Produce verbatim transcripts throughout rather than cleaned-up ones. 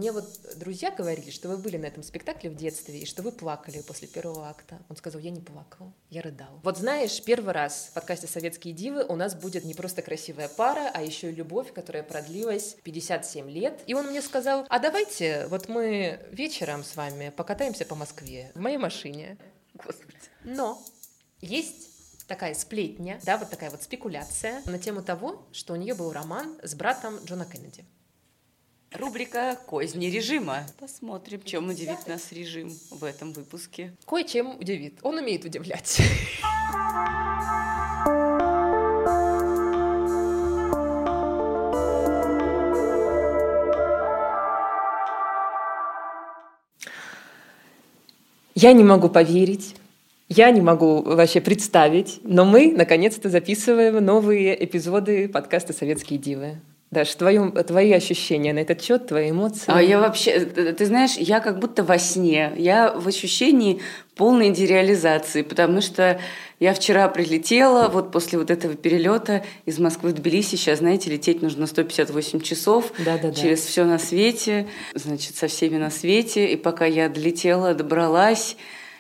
мне вот друзья говорили, что вы были на этом спектакле в детстве, и что вы плакали после первого акта. Он сказал, я не плакал, я рыдал. Вот знаешь, первый раз в подкасте «Советские дивы» у нас будет не просто красивая пара, а еще и любовь, которая продлилась пятьдесят семь лет. И он мне сказал, а давайте вот мы вечером с вами покатаемся по Москве в моей машине. Господи. Но есть такая сплетня, да, вот такая вот спекуляция на тему того, что у нее был роман с братом Джона Кеннеди. Рубрика «Козни режима». Посмотрим, чем удивит нас режим в этом выпуске. Кое-чем удивит. Он умеет удивлять. Я не могу поверить, я не могу вообще представить, но мы наконец-то записываем новые эпизоды подкаста «Советские дивы». Даш, твои, твои ощущения на этот счет, твои эмоции? А я вообще, ты знаешь, я как будто во сне. Я в ощущении полной дереализации, потому что я вчера прилетела, вот после вот этого перелета из Москвы в Тбилиси. Сейчас, знаете, лететь нужно сто пятьдесят восемь часов Да-да-да. через все на свете, значит, со всеми на свете. И пока я долетела, добралась,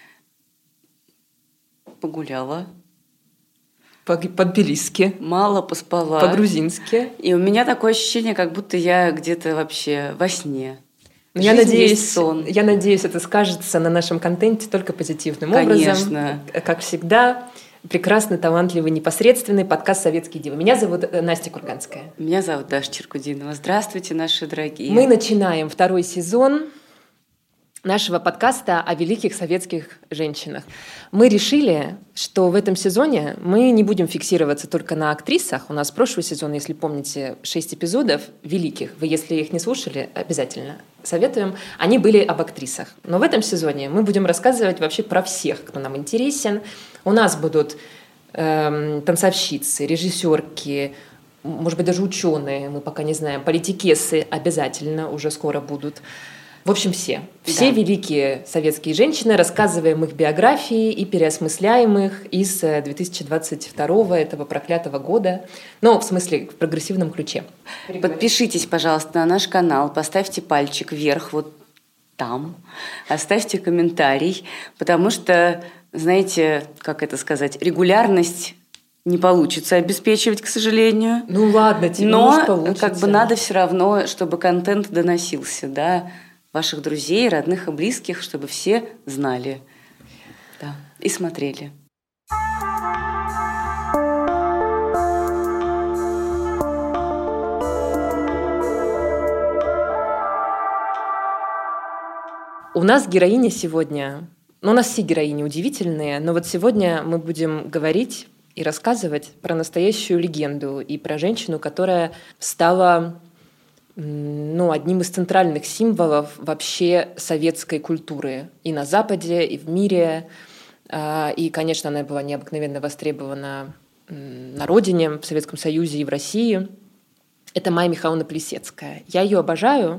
погуляла. По-тбилисски. Мало поспала. По-грузински. И у меня такое ощущение, как будто я где-то вообще во сне. Я надеюсь, сон. я надеюсь, это скажется на нашем контенте только позитивным Конечно. образом. Как всегда, прекрасный, талантливый, непосредственный подкаст «Советские дивы». Меня зовут Настя Курганская. Меня зовут Даша Черкудинова. Здравствуйте, наши дорогие. Мы начинаем второй сезон нашего подкаста о великих советских женщинах. Мы решили, что в этом сезоне мы не будем фиксироваться только на актрисах. У нас прошлый сезон, если помните, шесть эпизодов великих. Вы, если их не слушали, обязательно советуем. Они были об актрисах. Но в этом сезоне мы будем рассказывать вообще про всех, кто нам интересен. У нас будут эм, танцовщицы, режиссерки, может быть, даже ученые, мы пока не знаем, политикесы обязательно уже скоро будут. В общем, все. Все да. великие советские женщины, рассказываем их биографии и переосмысляем их из две тысячи двадцать второго, этого проклятого года. Но в смысле, в прогрессивном ключе. Подпишитесь, пожалуйста, на наш канал, поставьте пальчик вверх вот там, оставьте комментарий, потому что, знаете, как это сказать, регулярность не получится обеспечивать, к сожалению. Ну ладно, тебе Но может получится. Как бы надо все равно, чтобы контент доносился, да, ваших друзей, родных и близких, чтобы все знали, да, и смотрели. У нас героиня сегодня, ну, у нас все героини удивительные, но вот сегодня мы будем говорить и рассказывать про настоящую легенду и про женщину, которая стала ну, одним из центральных символов вообще советской культуры и на Западе, и в мире. И, конечно, она была необыкновенно востребована на родине, в Советском Союзе и в России. Это Майя Михайловна Плисецкая. Я ее обожаю.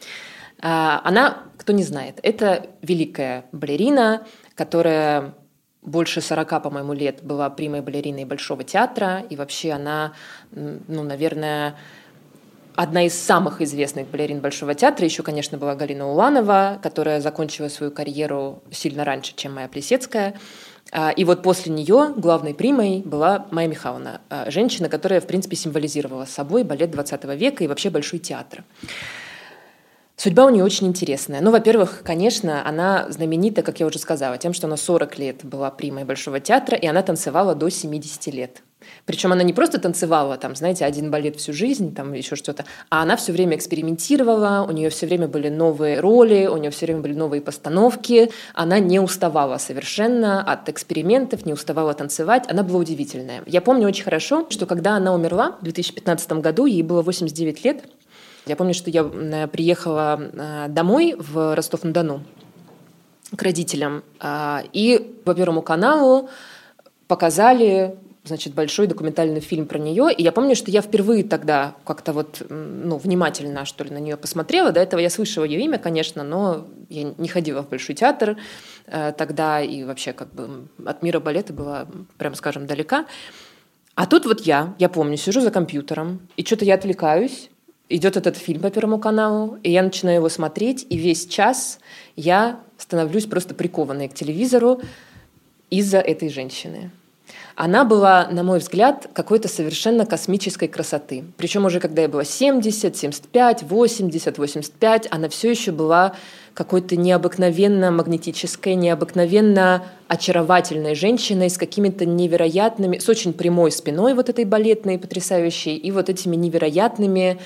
Она, кто не знает, это великая балерина, которая больше сорока, по-моему, лет была примой балериной Большого театра. И вообще она, ну, наверное, одна из самых известных балерин Большого театра. Еще, конечно, была Галина Уланова, которая закончила свою карьеру сильно раньше, чем Майя Плисецкая. И вот после нее главной примой была Майя Михайловна, женщина, которая, в принципе, символизировала собой балет двадцатого века и вообще Большой театр. Судьба у нее очень интересная. Ну, во-первых, конечно, она знаменита, как я уже сказала, тем, что она сорок лет была примой Большого театра, и она танцевала до семидесяти лет. Причем она не просто танцевала, там, знаете, один балет всю жизнь, там еще что-то, а она все время экспериментировала, у нее все время были новые роли, у нее все время были новые постановки, она не уставала совершенно от экспериментов, не уставала танцевать, она была удивительная. Я помню очень хорошо, что когда она умерла в две тысячи пятнадцатом году, ей было восемьдесят девять лет, я помню, что я приехала домой в Ростов-на-Дону к родителям, и по Первому каналу показали, значит, большой документальный фильм про нее. И я помню, что я впервые тогда как-то вот, ну, внимательно, что ли, на нее посмотрела. До этого я слышала ее имя, конечно, но я не ходила в Большой театр тогда и вообще как бы от мира балета была, прям скажем, далека. А тут вот я, я помню, сижу за компьютером, и что-то я отвлекаюсь, идет этот фильм по Первому каналу, и я начинаю его смотреть, и весь час я становлюсь просто прикованной к телевизору из-за этой женщины. Она была, на мой взгляд, какой-то совершенно космической красоты. Причем уже когда ей было семьдесят, семьдесят пять, восемьдесят, восемьдесят пять, она все еще была какой-то необыкновенно магнетической, необыкновенно очаровательной женщиной с какими-то невероятными, с очень прямой спиной вот этой балетной, потрясающей, и вот этими невероятными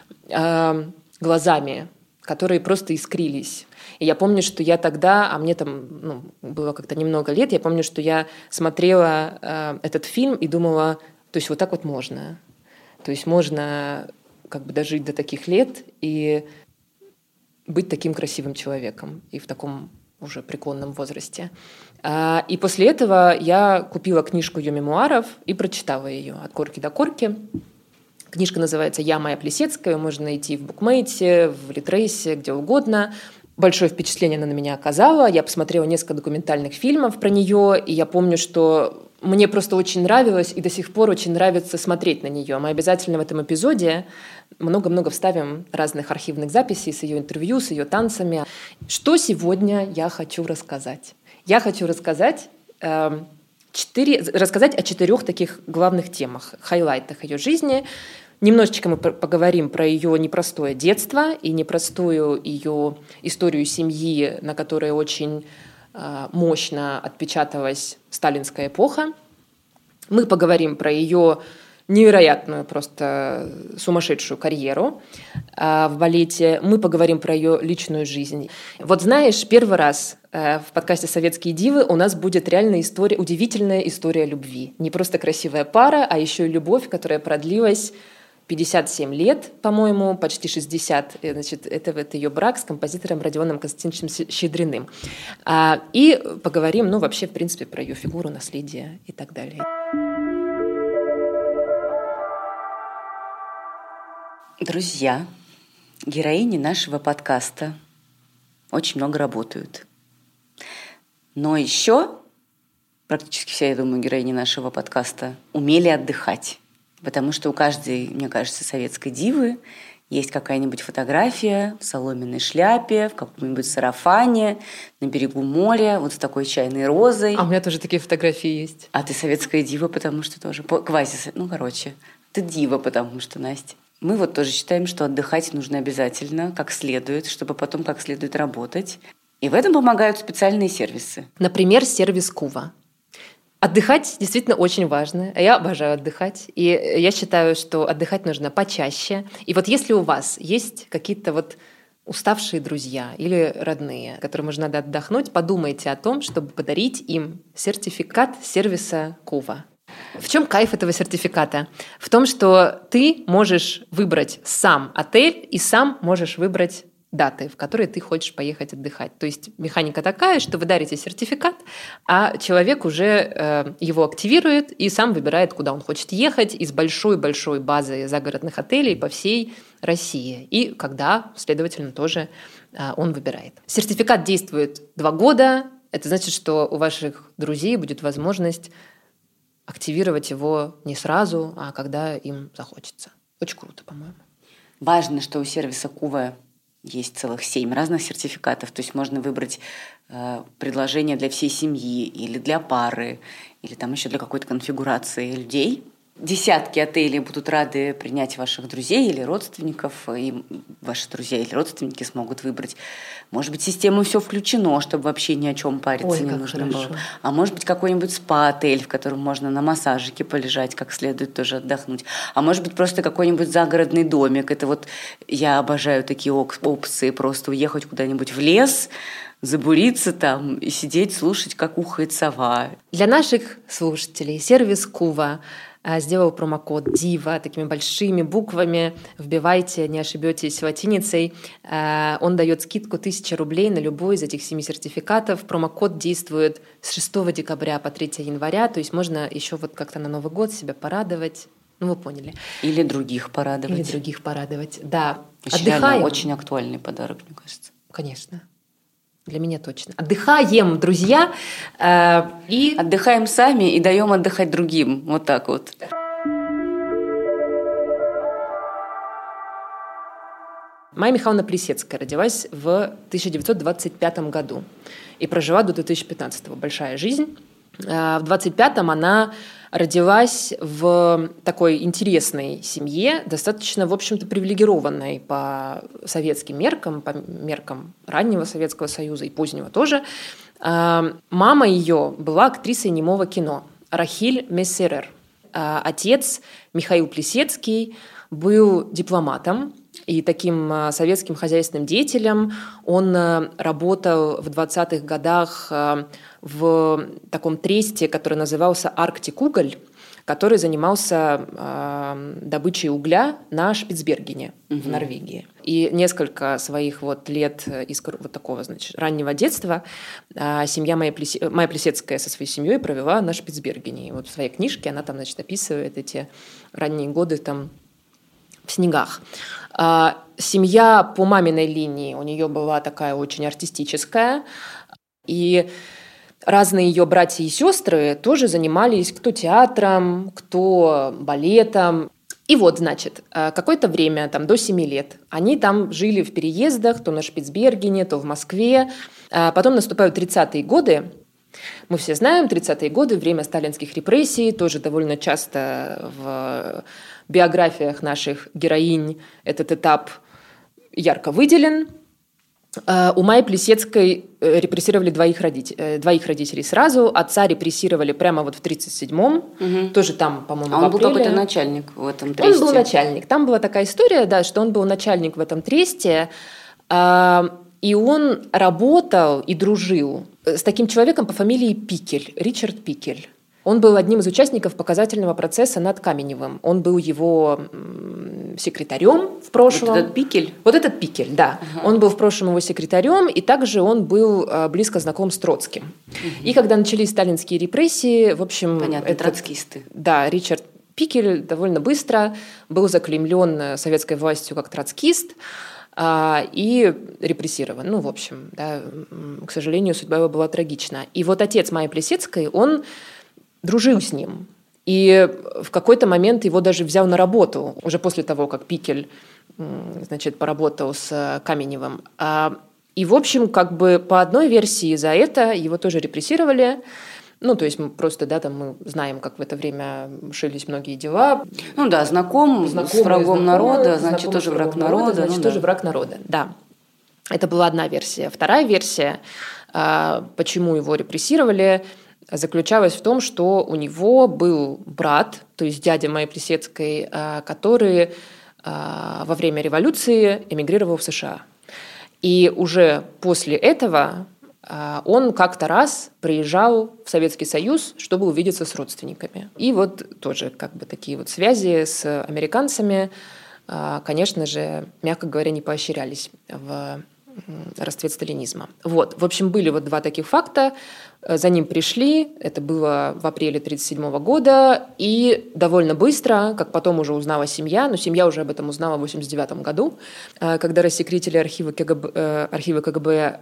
э, глазами, которые просто искрились. И я помню, что я тогда, а мне там ну, было как-то немного лет, я помню, что я смотрела э, этот фильм и думала, то есть вот так вот можно. То есть можно как бы дожить до таких лет и быть таким красивым человеком и в таком уже преклонном возрасте. А, и после этого я купила книжку ее мемуаров и прочитала ее от корки до корки. Книжка называется «Я Майя Плисецкая», ее можно найти в букмейте, в Литрейсе, где угодно. Большое впечатление она на меня оказала. Я посмотрела несколько документальных фильмов про нее, и я помню, что мне просто очень нравилось, и до сих пор очень нравится смотреть на нее. Мы обязательно в этом эпизоде много-много вставим разных архивных записей с ее интервью, с ее танцами. Что сегодня я хочу рассказать? Я хочу рассказать, э, четыре, рассказать о четырех таких главных темах, хайлайтах ее жизни. Немножечко мы поговорим про ее непростое детство и непростую ее историю семьи, на которой очень э, мощно отпечаталась сталинская эпоха. Мы поговорим про ее невероятную, просто сумасшедшую карьеру э, в балете. Мы поговорим про ее личную жизнь. Вот знаешь, первый раз э, в подкасте «Советские дивы» у нас будет реально история, удивительная история любви. Не просто красивая пара, а еще и любовь, которая продлилась пятьдесят семь лет, по-моему, почти шестьдесят. Значит, это, это ее брак с композитором Родионом Константиновичем Щедриным. А, и поговорим, ну, вообще, в принципе, про ее фигуру, наследие и так далее. Друзья, героини нашего подкаста очень много работают. Но еще практически все, я думаю, героини нашего подкаста умели отдыхать. Потому что у каждой, мне кажется, советской дивы есть какая-нибудь фотография в соломенной шляпе, в каком-нибудь сарафане, на берегу моря, вот с такой чайной розой. А у меня тоже такие фотографии есть. А ты советская дива, потому что тоже... Квази, ну, короче, ты дива, потому что, Настя. Мы вот тоже считаем, что отдыхать нужно обязательно, как следует, чтобы потом как следует работать. И в этом помогают специальные сервисы. Например, сервис Кува. Отдыхать действительно очень важно. Я обожаю отдыхать. И я считаю, что отдыхать нужно почаще. И вот если у вас есть какие-то вот уставшие друзья или родные, которым уже надо отдохнуть, подумайте о том, чтобы подарить им сертификат сервиса Кува. В чем кайф этого сертификата? В том, что ты можешь выбрать сам отель и сам можешь выбрать даты, в которые ты хочешь поехать отдыхать. То есть механика такая, что вы дарите сертификат, а человек уже э, его активирует и сам выбирает, куда он хочет ехать из большой-большой базы загородных отелей по всей России. И когда, следовательно, тоже э, он выбирает. Сертификат действует два года. Это значит, что у ваших друзей будет возможность активировать его не сразу, а когда им захочется. Очень круто, по-моему. Важно, что у сервиса Кува есть целых семь разных сертификатов. То есть можно выбрать э, предложение для всей семьи или для пары, или там еще для какой-то конфигурации людей. Десятки отелей будут рады принять ваших друзей или родственников, и ваши друзья или родственники смогут выбрать. Может быть, систему «Все включено», чтобы вообще ни о чем париться Ой, не как нужно хорошо. было. А может быть, какой-нибудь спа-отель, в котором можно на массажике полежать, как следует тоже отдохнуть. А может быть, просто какой-нибудь загородный домик. Это вот я обожаю такие опции, просто уехать куда-нибудь в лес, забуриться там и сидеть, слушать, как ухает сова. Для наших слушателей сервис Кува сделал промокод «Дива» такими большими буквами. Вбивайте, не ошибетесь латиницей. Он дает скидку тысяча рублей на любой из этих семи сертификатов. Промокод действует с шестого декабря по третьего января. То есть можно еще вот как-то на Новый год себя порадовать. Ну, вы поняли. Или других порадовать. Или других порадовать, да. Очень Отдыхаем. реально, очень актуальный подарок, мне кажется. Конечно. Для меня точно. Отдыхаем, друзья. Э, и... Отдыхаем сами и даем отдыхать другим. Вот так вот. Майя Михайловна Плисецкая родилась в тысяча девятьсот двадцать пятом году и прожила до две тысячи пятнадцатого. Большая жизнь. В двадцать пятом она родилась в такой интересной семье, достаточно, в общем-то, привилегированной по советским меркам, по меркам раннего Советского Союза и позднего тоже. Мама ее была актрисой немого кино Рахиль Мессерер. Отец Михаил Плисецкий был дипломатом и таким советским хозяйственным деятелем. Он работал в двадцатых годах в таком тресте, который назывался «Арктик Уголь», который занимался э, добычей угля на Шпицбергене угу. в Норвегии. И несколько своих вот лет из вот такого, значит, раннего детства э, семья Майя, Плесе... Майя Плисецкая со своей семьей провела на Шпицбергене. И вот в своей книжке она там, значит, описывает эти ранние годы там в снегах. Э, семья по маминой линии у нее была такая очень артистическая. И разные ее братья и сестры тоже занимались кто театром, кто балетом. И вот, значит, какое-то время, там, до семи лет, они там жили в переездах, то на Шпицбергене, то в Москве. Потом наступают тридцатые годы. Мы все знаем, тридцатые годы, время сталинских репрессий, тоже довольно часто в биографиях наших героинь этот этап ярко выделен. У Майи Плисецкой репрессировали двоих, родителей, двоих родителей сразу. Отца репрессировали прямо вот в тридцать седьмом. Угу. Тоже там, по-моему, а в он апреле. был какой-то начальник в этом тресте? Он был начальник. Там была такая история, да, что он был начальник в этом тресте. И он работал и дружил с таким человеком по фамилии Пикель, Ричард Пикель. Он был одним из участников показательного процесса над Каменевым. Он был его секретарем в прошлом. Вот этот Пикель? Вот этот Пикель, да. Ага. Он был в прошлом его секретарем, и также он был близко знаком с Троцким. Угу. И когда начались сталинские репрессии, в общем... Понятно, этот, троцкисты. Да, Ричард Пикель довольно быстро был заклеймлен советской властью как троцкист и репрессирован. Ну, в общем, да, к сожалению, судьба его была трагична. И вот отец Майи Плисецкой, он дружил с ним. И в какой-то момент его даже взял на работу, уже после того, как Пикель, значит, поработал с Каменевым. И, в общем, как бы по одной версии за это его тоже репрессировали. Ну, то есть мы просто, да, там мы знаем, как в это время шились многие дела. Ну да, знаком с врагом народа, значит, тоже враг народа. Значит, ну, тоже да. враг народа, да. Это была одна версия. Вторая версия, почему его репрессировали, заключалась в том, что у него был брат, то есть дядя Майи Плисецкой, который во время революции эмигрировал в США. И уже после этого он как-то раз приезжал в Советский Союз, чтобы увидеться с родственниками. И вот тоже как бы такие вот связи с американцами, конечно же, мягко говоря, не поощрялись в расцвет сталинизма. Вот. В общем, были вот два таких факта. За ним пришли, это было в апреле тысяча девятьсот тридцать седьмого года, и довольно быстро, как потом уже узнала семья, но семья уже об этом узнала в восемьдесят девятом году, когда рассекретили архивы КГБ, архивы КГБ,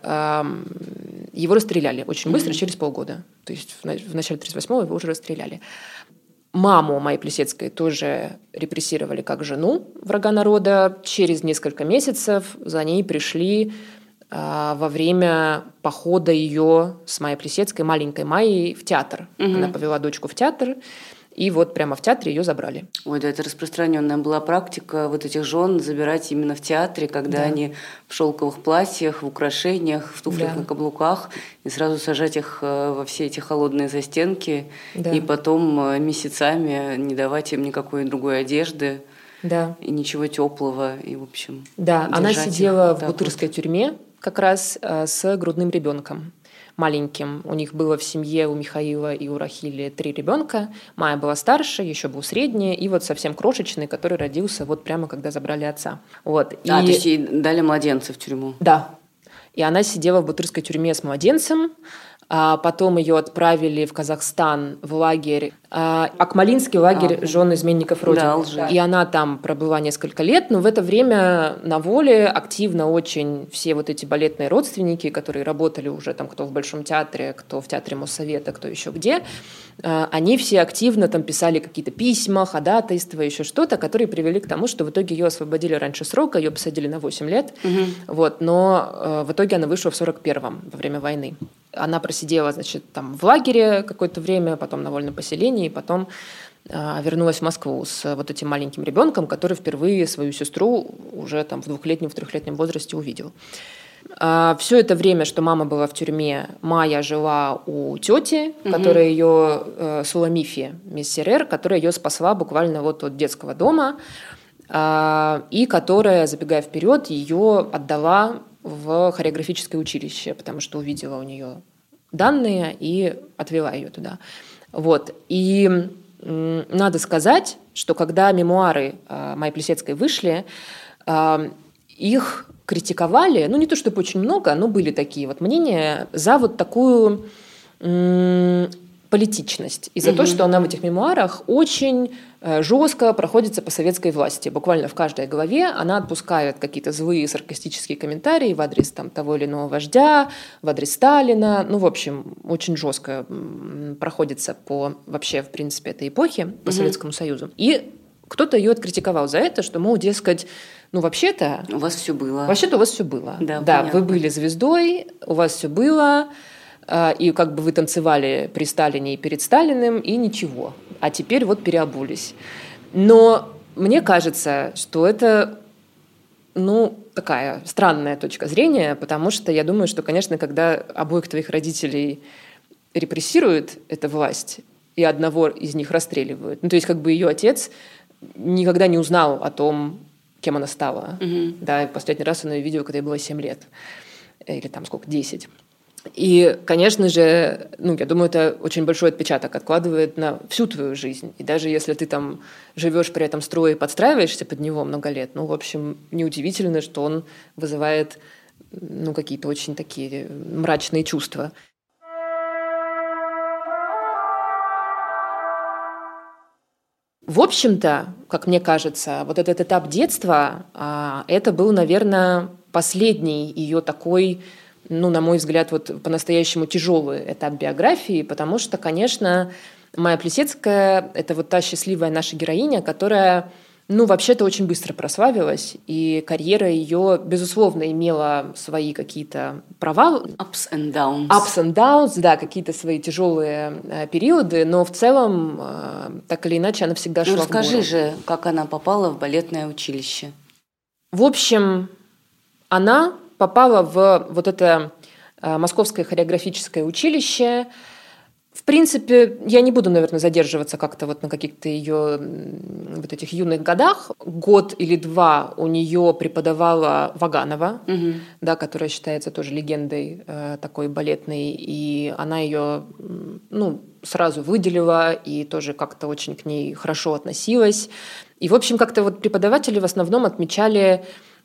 его расстреляли очень быстро, mm-hmm. через полгода. То есть в начале тридцать восьмого его уже расстреляли. Маму Майи Плисецкой тоже репрессировали как жену врага народа. Через несколько месяцев за ней пришли а, во время похода ее с Майей Плисецкой, маленькой Майей, в театр. Угу. Она повела дочку в театр, и вот прямо в театре ее забрали. Ой, да, это распространенная была практика вот этих жен забирать именно в театре, когда да. они в шелковых платьях, в украшениях, в туфлях да. на каблуках, и сразу сажать их во все эти холодные застенки, да. и потом месяцами не давать им никакой другой одежды. Да. И ничего теплого, и в общем. Да, она сидела в Бутырской вот. тюрьме как раз с грудным ребенком. Маленьким. У них было в семье, у Михаила и у Рахили три ребенка. Майя была старше, еще был средний, и вот совсем крошечный, который родился вот прямо когда забрали отца. Вот. А, и... то есть ей дали младенца в тюрьму? Да. И она сидела в Бутырской тюрьме с младенцем. А потом ее отправили в Казахстан в лагерь, а, Акмолинский лагерь а, жен изменников Родины. Да, и она там пробыла несколько лет, но в это время на воле активно очень все вот эти балетные родственники, которые работали уже там, кто в Большом театре, кто в театре Моссовета, кто еще где, они все активно там писали какие-то письма, ходатайства, еще что-то, которые привели к тому, что в итоге ее освободили раньше срока, ее посадили на восемь лет, угу. вот, но в итоге она вышла в сорок первом во время войны. Она просидела, значит, там в лагере какое-то время, потом на вольном поселении, и потом э, вернулась в Москву с вот этим маленьким ребенком, который впервые свою сестру уже там в двухлетнем, в трехлетнем возрасте увидел. А, все это время, что мама была в тюрьме, Майя жила у тети, угу. которая ее, э, Суламифи, мисс Серер, которая ее спасла буквально вот от детского дома, э, и которая, забегая вперед, ее отдала в хореографическое училище, потому что увидела у нее данные и отвела ее туда. Вот. И м, надо сказать, что когда мемуары э, Майи Плисецкой вышли, э, их критиковали, ну не то чтобы очень много, но были такие вот мнения за вот такую м, политичность и за mm-hmm. то, что она в этих мемуарах очень э, жестко проходится по советской власти. Буквально в каждой главе она отпускает какие-то злые саркастические комментарии в адрес там, того или иного вождя, в адрес Сталина. Ну, в общем, очень жестко м, проходится по вообще, в принципе, этой эпохе, по mm-hmm. Советскому Союзу. И кто-то ее откритиковал за это, что, мол, дескать, ну, вообще-то... У вас все было. Вообще-то у вас все было. Да, да вы были звездой, у вас все было... И как бы вы танцевали при Сталине и перед Сталиным, и ничего. А теперь вот переобулись. Но мне кажется, что это, ну, такая странная точка зрения, потому что я думаю, что, конечно, когда обоих твоих родителей репрессирует эта власть, и одного из них расстреливают, ну, то есть как бы ее отец никогда не узнал о том, кем она стала. Угу. Да, и последний раз он ее видел, когда ей было семь лет. Или там сколько, десять. И, конечно же, ну, я думаю, это очень большой отпечаток откладывает на всю твою жизнь. И даже если ты там живешь при этом строе и подстраиваешься под него много лет, ну, в общем, неудивительно, что он вызывает, ну, какие-то очень такие мрачные чувства. В общем-то, как мне кажется, вот этот этап детства, это был, наверное, последний ее такой... ну, на мой взгляд, вот по-настоящему тяжелый этап биографии, потому что, конечно, Майя Плисецкая – это вот та счастливая наша героиня, которая, ну, вообще-то очень быстро прославилась, и карьера ее, безусловно, имела свои какие-то провалы. Ups and downs. Ups and downs, да, какие-то свои тяжелые э, периоды, но в целом, э, так или иначе, она всегда шла ну, в гору. Расскажи же, как она попала в балетное училище. В общем, она... попала в вот это Московское хореографическое училище. В принципе, я не буду, наверное, задерживаться как-то вот на каких-то ее вот этих юных годах. Год или два у нее преподавала Ваганова, угу. да, которая считается тоже легендой э, такой балетной, и она ее, ну, сразу выделила и тоже как-то очень к ней хорошо относилась. И, в общем, как-то вот преподаватели в основном отмечали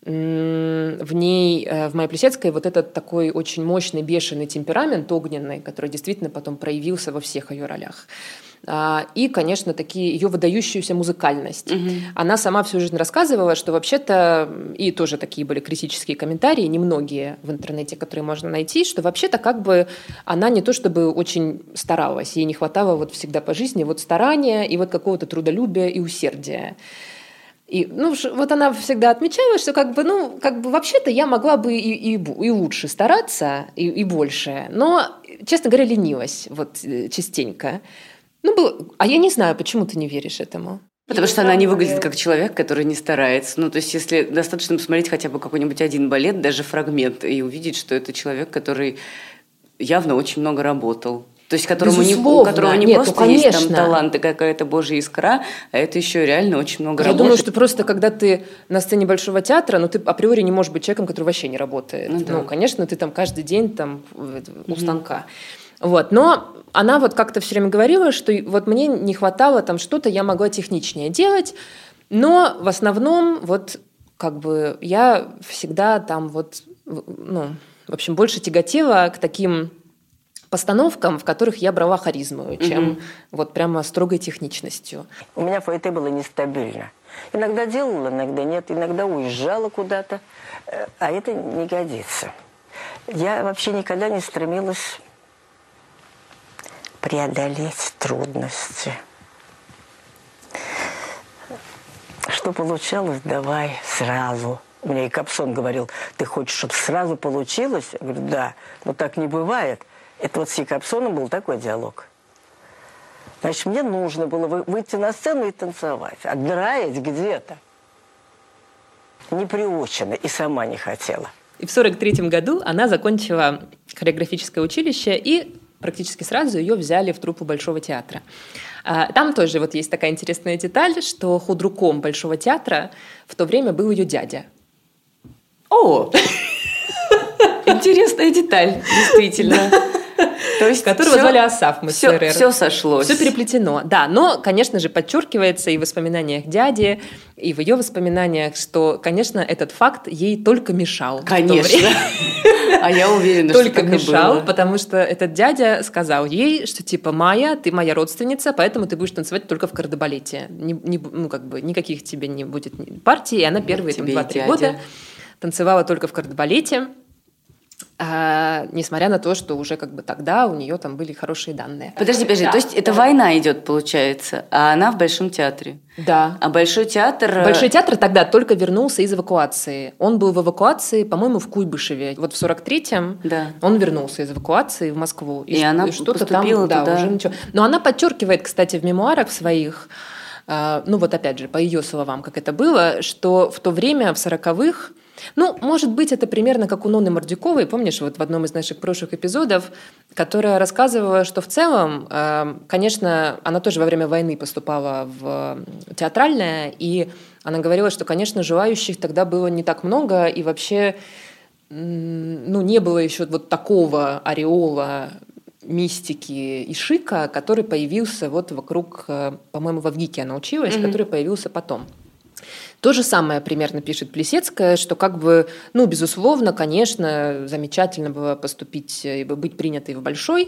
в ней, в Майе Плисецкой, вот этот такой очень мощный, бешеный темперамент огненный, который действительно потом проявился во всех ее ролях. И, конечно, такие ее выдающуюся музыкальность. Угу. Она сама всю жизнь рассказывала, что вообще-то, и тоже такие были критические комментарии, немногие в интернете, которые можно найти, что вообще-то как бы она не то чтобы очень старалась, ей не хватало вот всегда по жизни вот старания и вот какого-то трудолюбия и усердия. И, ну, вот она всегда отмечала, что как бы, ну, как бы вообще-то я могла бы и, и, и лучше стараться, и, и больше, но, честно говоря, ленилась вот частенько. Ну, было... А я не знаю, почему ты не веришь этому? Потому что она не выглядит как человек, который не старается. Ну, то есть, если достаточно посмотреть хотя бы какой-нибудь один балет, даже фрагмент, и увидеть, что это человек, который явно очень много работал. То есть, которому не, у которого не Нет, просто ну, есть там талант и какая-то божья искра, а это еще реально очень много Я работы. думаю, что просто когда ты на сцене Большого театра, ну, ты априори не можешь быть человеком, который вообще не работает. Ну, да. ну конечно, ты там каждый день там у угу. станка. Вот. Но она вот как-то все время говорила, что вот мне не хватало там что-то, я могла техничнее делать, но в основном вот как бы я всегда там вот, ну, в общем, больше тяготела к таким постановкам, в которых я брала харизму, чем угу. вот прямо строгой техничностью. У меня фойте было нестабильно. Иногда делала, иногда нет, иногда уезжала куда-то, а это не годится. Я вообще никогда не стремилась преодолеть трудности. Что получалось, давай сразу. Мне и Кобзон говорил, ты хочешь, чтобы сразу получилось? Я говорю, да, но так не бывает. Это вот с Кобзоном был такой диалог. Значит, мне нужно было выйти на сцену и танцевать, а драить где-то не приучена и сама не хотела. И в сорок третьем году она закончила хореографическое училище, и практически сразу ее взяли в труппу Большого театра. Там тоже вот есть такая интересная деталь, что худруком Большого театра в то время был ее дядя. О! Интересная деталь, действительно. То есть которого все, звали Асаф Массерер. Все, все сошлось. Все переплетено, да. Но, конечно же, подчеркивается и в воспоминаниях дяди, и в ее воспоминаниях, что, конечно, этот факт ей только мешал. Конечно. А я уверена, что только мешал, потому что этот дядя сказал ей, что типа Майя, ты моя родственница, поэтому ты будешь танцевать только в кардебалете. Не, не, ну, как бы никаких тебе не будет партий. И она первые там, два-три года танцевала только в кардебалете. А, несмотря на то, что уже как бы тогда у нее там были хорошие данные. Подожди, подожди, да. То есть это война идет, получается, а она в Большом театре? Да. А Большой театр... Большой театр тогда только вернулся из эвакуации. Он был в эвакуации, по-моему, в Куйбышеве. Вот в сорок третьем да. он вернулся из эвакуации в Москву. И, и она что-то там, да, уже ничего. Но она подчеркивает, кстати, в мемуарах своих, ну вот опять же, по ее словам, как это было, что в то время, в сороковых, ну, может быть, это примерно как у Ноны Мордюковой, помнишь, вот в одном из наших прошлых эпизодов, которая рассказывала, что в целом, конечно, она тоже во время войны поступала в театральное, и она говорила, что, конечно, желающих тогда было не так много, и вообще, ну, не было еще вот такого ореола мистики и шика, который появился вот вокруг, по-моему, в ВГИКе она училась, mm-hmm. который появился потом. То же самое примерно пишет Плисецкая, что как бы, ну, безусловно, конечно, замечательно было поступить и быть принятой в Большой,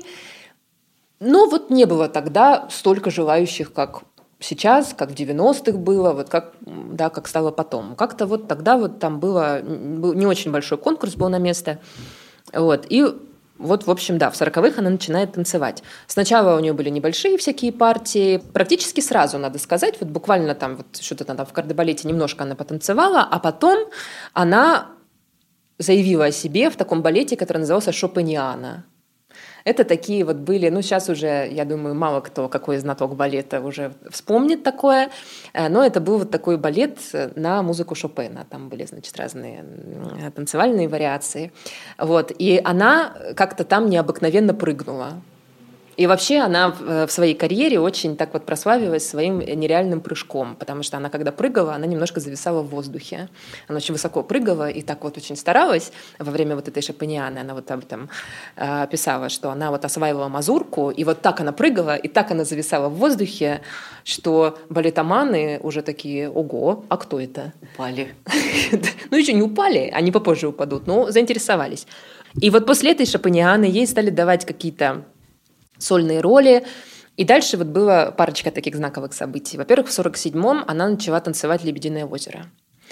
но вот не было тогда столько желающих, как сейчас, как в девяностых было, вот как, да, как стало потом. Как-то вот тогда вот там было, был не очень большой конкурс был на место, вот, и вот, в общем, да, в сороковых она начинает танцевать. Сначала у нее были небольшие всякие партии. Практически сразу, надо сказать, вот буквально там вот что-то там в кардебалете немножко она потанцевала, а потом она заявила о себе в таком балете, который назывался «Шопениана». Это такие вот были, ну, сейчас уже, я думаю, мало кто, какой знаток балета, уже вспомнит такое, но это был вот такой балет на музыку Шопена. Там были, значит, разные танцевальные вариации. Вот. И она как-то там необыкновенно прыгнула. И вообще она в своей карьере очень так вот прославилась своим нереальным прыжком, потому что она, когда прыгала, она немножко зависала в воздухе. Она очень высоко прыгала и так вот очень старалась во время вот этой Шопенианы. Она вот об этом э, писала, что она вот осваивала мазурку, и вот так она прыгала, и так она зависала в воздухе, что балетоманы уже такие: ого, а кто это? Упали. Ну еще не упали, они попозже упадут, но заинтересовались. И вот после этой Шопенианы ей стали давать какие-то сольные роли. И дальше вот была парочка таких знаковых событий. Во-первых, в сорок седьмом она начала танцевать «Лебединое озеро».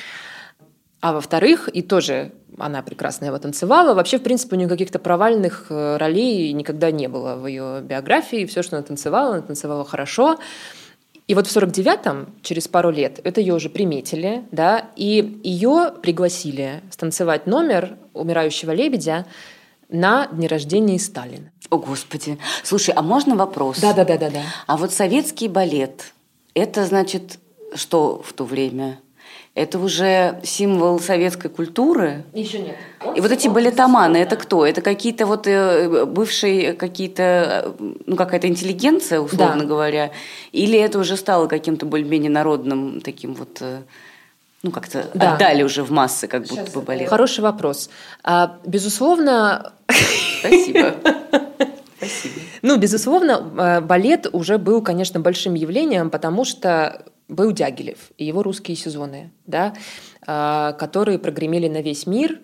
А во-вторых, и тоже она прекрасно его танцевала, вообще, в принципе, у нее каких-то провальных ролей никогда не было в ее биографии. Все, что она танцевала, она танцевала хорошо. И вот в сорок девятом, через пару лет, это ее уже приметили, да, и ее пригласили станцевать номер «Умирающего лебедя» на дне рождения Сталина. О, Господи. Слушай, а можно вопрос? Да-да-да. А вот советский балет, это значит что в то время? Это уже символ советской культуры? Еще нет. И вот эти балетоманы, это кто? Это какие-то вот бывшие, какие-то, ну, какая-то интеллигенция, условно да. говоря? Или это уже стало каким-то более-менее народным таким вот... Ну, как-то да. отдали уже в массы, как будто бы балет. Хороший вопрос. А, безусловно... Спасибо. Спасибо. Ну, безусловно, балет уже был, конечно, большим явлением, потому что был Дягилев и его русские сезоны, да, которые прогремели на весь мир.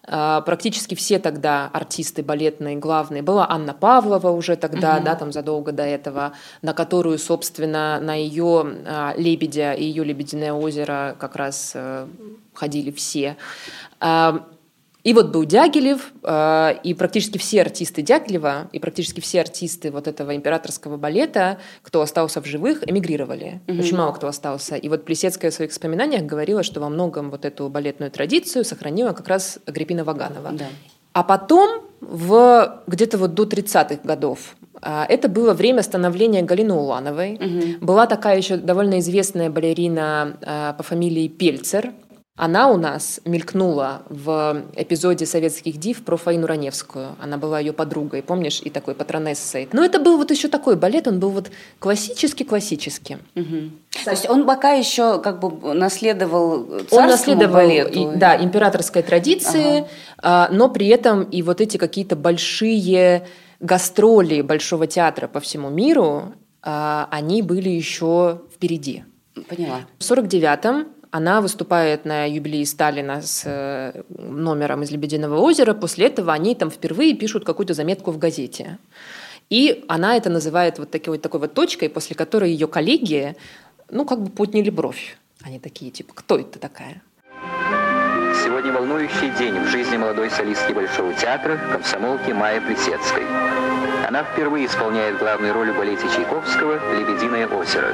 Практически все тогда артисты балетные главные. Была Анна Павлова уже тогда, угу. да, там задолго до этого, на которую, собственно, на ее «Лебедя» и ее «Лебединое озеро» как раз ходили все. И вот был Дягилев, и практически все артисты Дягилева, и практически все артисты вот этого императорского балета, кто остался в живых, эмигрировали. Угу. Очень мало кто остался. И вот Плисецкая в своих воспоминаниях говорила, что во многом вот эту балетную традицию сохранила как раз Агриппина Ваганова. Да. А потом, в, где-то вот до тридцатых годов, это было время становления Галины Улановой. Угу. Была такая еще довольно известная балерина по фамилии Пельцер. Она у нас мелькнула в эпизоде «Советских див» про Фаину Раневскую. Она была ее подругой, помнишь, и такой патронессой. Но это был вот еще такой балет, он был вот классический-классический. Угу. То есть он пока еще как бы наследовал царскому он наследовал, балету. И, да, императорской традиции, ага. но при этом и вот эти какие-то большие гастроли Большого театра по всему миру, они были еще впереди. Поняла. В сорок девятом она выступает на юбилее Сталина с номером из «Лебединого озера». После этого они там впервые пишут какую-то заметку в газете. И она это называет вот такой вот, такой вот точкой, после которой ее коллеги, ну, как бы подняли бровь. Они такие, типа, кто это такая? Сегодня волнующий день в жизни молодой солистки Большого театра, комсомолки Майи Плисецкой. Она впервые исполняет главную роль в балете Чайковского «Лебединое озеро».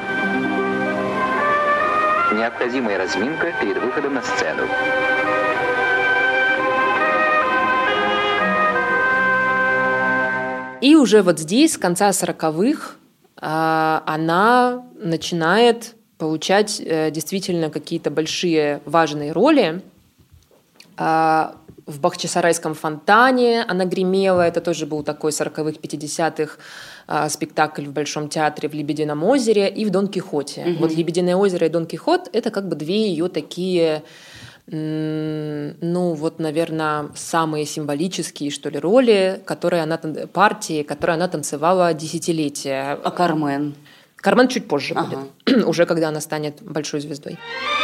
Необходимая разминка перед выходом на сцену. И уже вот здесь, с конца сороковых, она начинает получать действительно какие-то большие важные роли. В «Бахчисарайском фонтане» она гремела, это тоже был такой сороковых, пятидесятых спектакль в Большом театре, в «Лебедином озере» и в «Дон Кихоте». Угу. Вот «Лебединое озеро» и «Дон Кихот» — это как бы две ее такие, ну вот, наверное, самые символические, что ли, роли, которые она, партии, которые она танцевала десятилетия. А «Кармен»? «Кармен» чуть позже ага. будет, уже когда она станет большой звездой.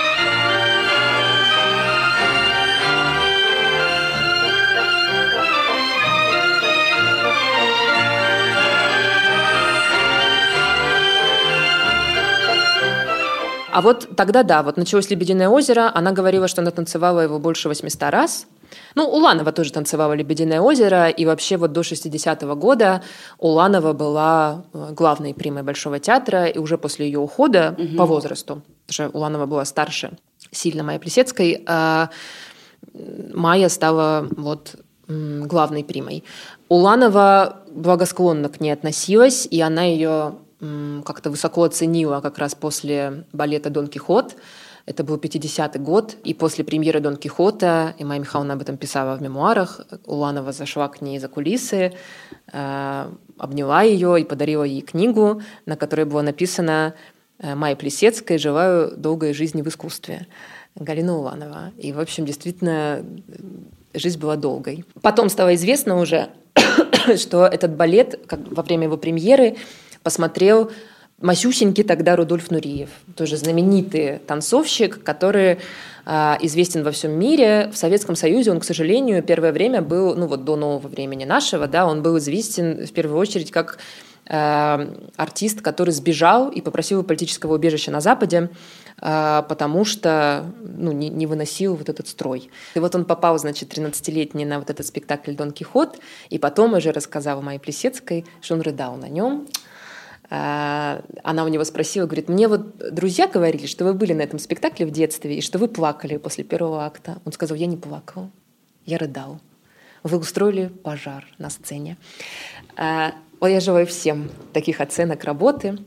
А вот тогда, да, вот началось «Лебединое озеро», она говорила, что она танцевала его больше восьмисот раз. Ну, Уланова тоже танцевала «Лебединое озеро», и вообще вот до шестидесятого года Уланова была главной примой Большого театра, и уже после ее ухода угу. по возрасту, потому что Уланова была старше сильно Майи Плисецкой, а Майя стала вот главной примой. Уланова благосклонно к ней относилась, и она ее как-то высоко оценила как раз после балета «Дон Кихот». Это был пятидесятый год, и после премьеры «Дон Кихота», и Майя Михайловна об этом писала в мемуарах, Уланова зашла к ней за кулисы, э, обняла ее и подарила ей книгу, на которой было написано «Майя Плисецкая, желаю долгой жизни в искусстве». Галина Уланова. И, в общем, действительно, жизнь была долгой. Потом стало известно уже, что этот балет, как во время его премьеры, посмотрел масюсенький тогда Рудольф Нуриев, тоже знаменитый танцовщик, который э, известен во всем мире. В Советском Союзе он, к сожалению, первое время был, ну вот до нового времени нашего, да, он был известен в первую очередь как э, артист, который сбежал и попросил политического убежища на Западе, э, потому что ну, не, не выносил вот этот строй. И вот он попал, значит, тринадцатилетний на вот этот спектакль «Дон Кихот», и потом уже рассказал Майе Плисецкой, что он рыдал на нем. Она у него спросила, говорит, мне вот друзья говорили, что вы были на этом спектакле в детстве и что вы плакали после первого акта. Он сказал, я не плакал, я рыдал. Вы устроили пожар на сцене. Я желаю всем таких оценок работы,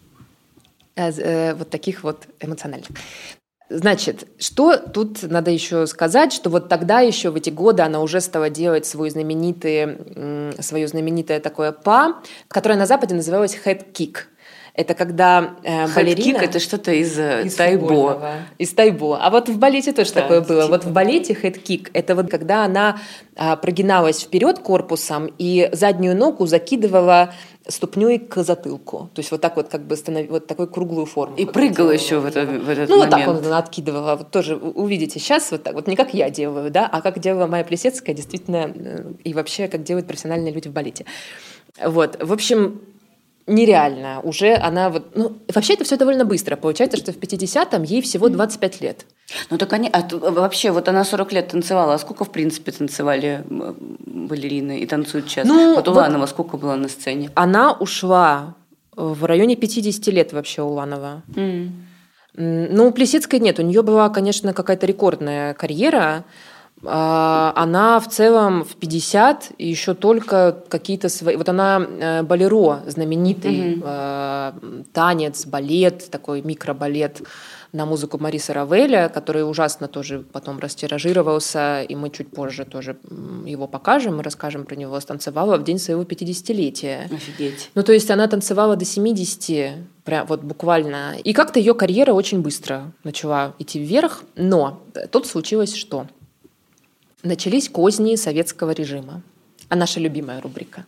вот таких вот эмоциональных. Значит, что тут надо еще сказать, что вот тогда еще в эти годы она уже стала делать свой знаменитый, свое знаменитое такое па, которое на Западе называлось head kick. Это когда э, балерина... Head kick – это что-то из, из тайбо. Из тайбо. А вот в балете тоже да, такое было. Типа. Вот в балете head kick – это вот когда она а, прогиналась вперед корпусом и заднюю ногу закидывала ступней к затылку. То есть вот так вот как бы станов... вот такой круглую форму. И прыгала еще в, это, в этот ну, момент. Ну, вот так он откидывала. Вот тоже увидите сейчас вот так. Вот не как я делаю, да, а как делала Майя Плисецкая, действительно, и вообще как делают профессиональные люди в балете. Вот. В общем, нереально. Уже она вот... Ну, вообще это все довольно быстро. Получается, что в пятидесятом ей всего двадцать пять лет. Ну, так они... А вообще, вот она сорок лет танцевала. А сколько, в принципе, танцевали балерины и танцуют сейчас? Ну, вот Уланова вот сколько была на сцене? Она ушла в районе пятьдесят лет вообще, Уланова. Mm. Ну, у Плисецкой нет. У нее была, конечно, какая-то рекордная карьера. Она в целом в пятьдесят еще только какие-то свои... Вот она болеро, знаменитый mm-hmm. танец, балет, такой микробалет на музыку Мариса Равеля, который ужасно тоже потом растиражировался, и мы чуть позже тоже его покажем, мы расскажем про него, станцевала в день своего пятидесятилетия. Офигеть. Ну, то есть она танцевала до семидесяти, прям вот буквально. И как-то ее карьера очень быстро начала идти вверх, но тут случилось что? Начались козни советского режима. А наша любимая рубрика.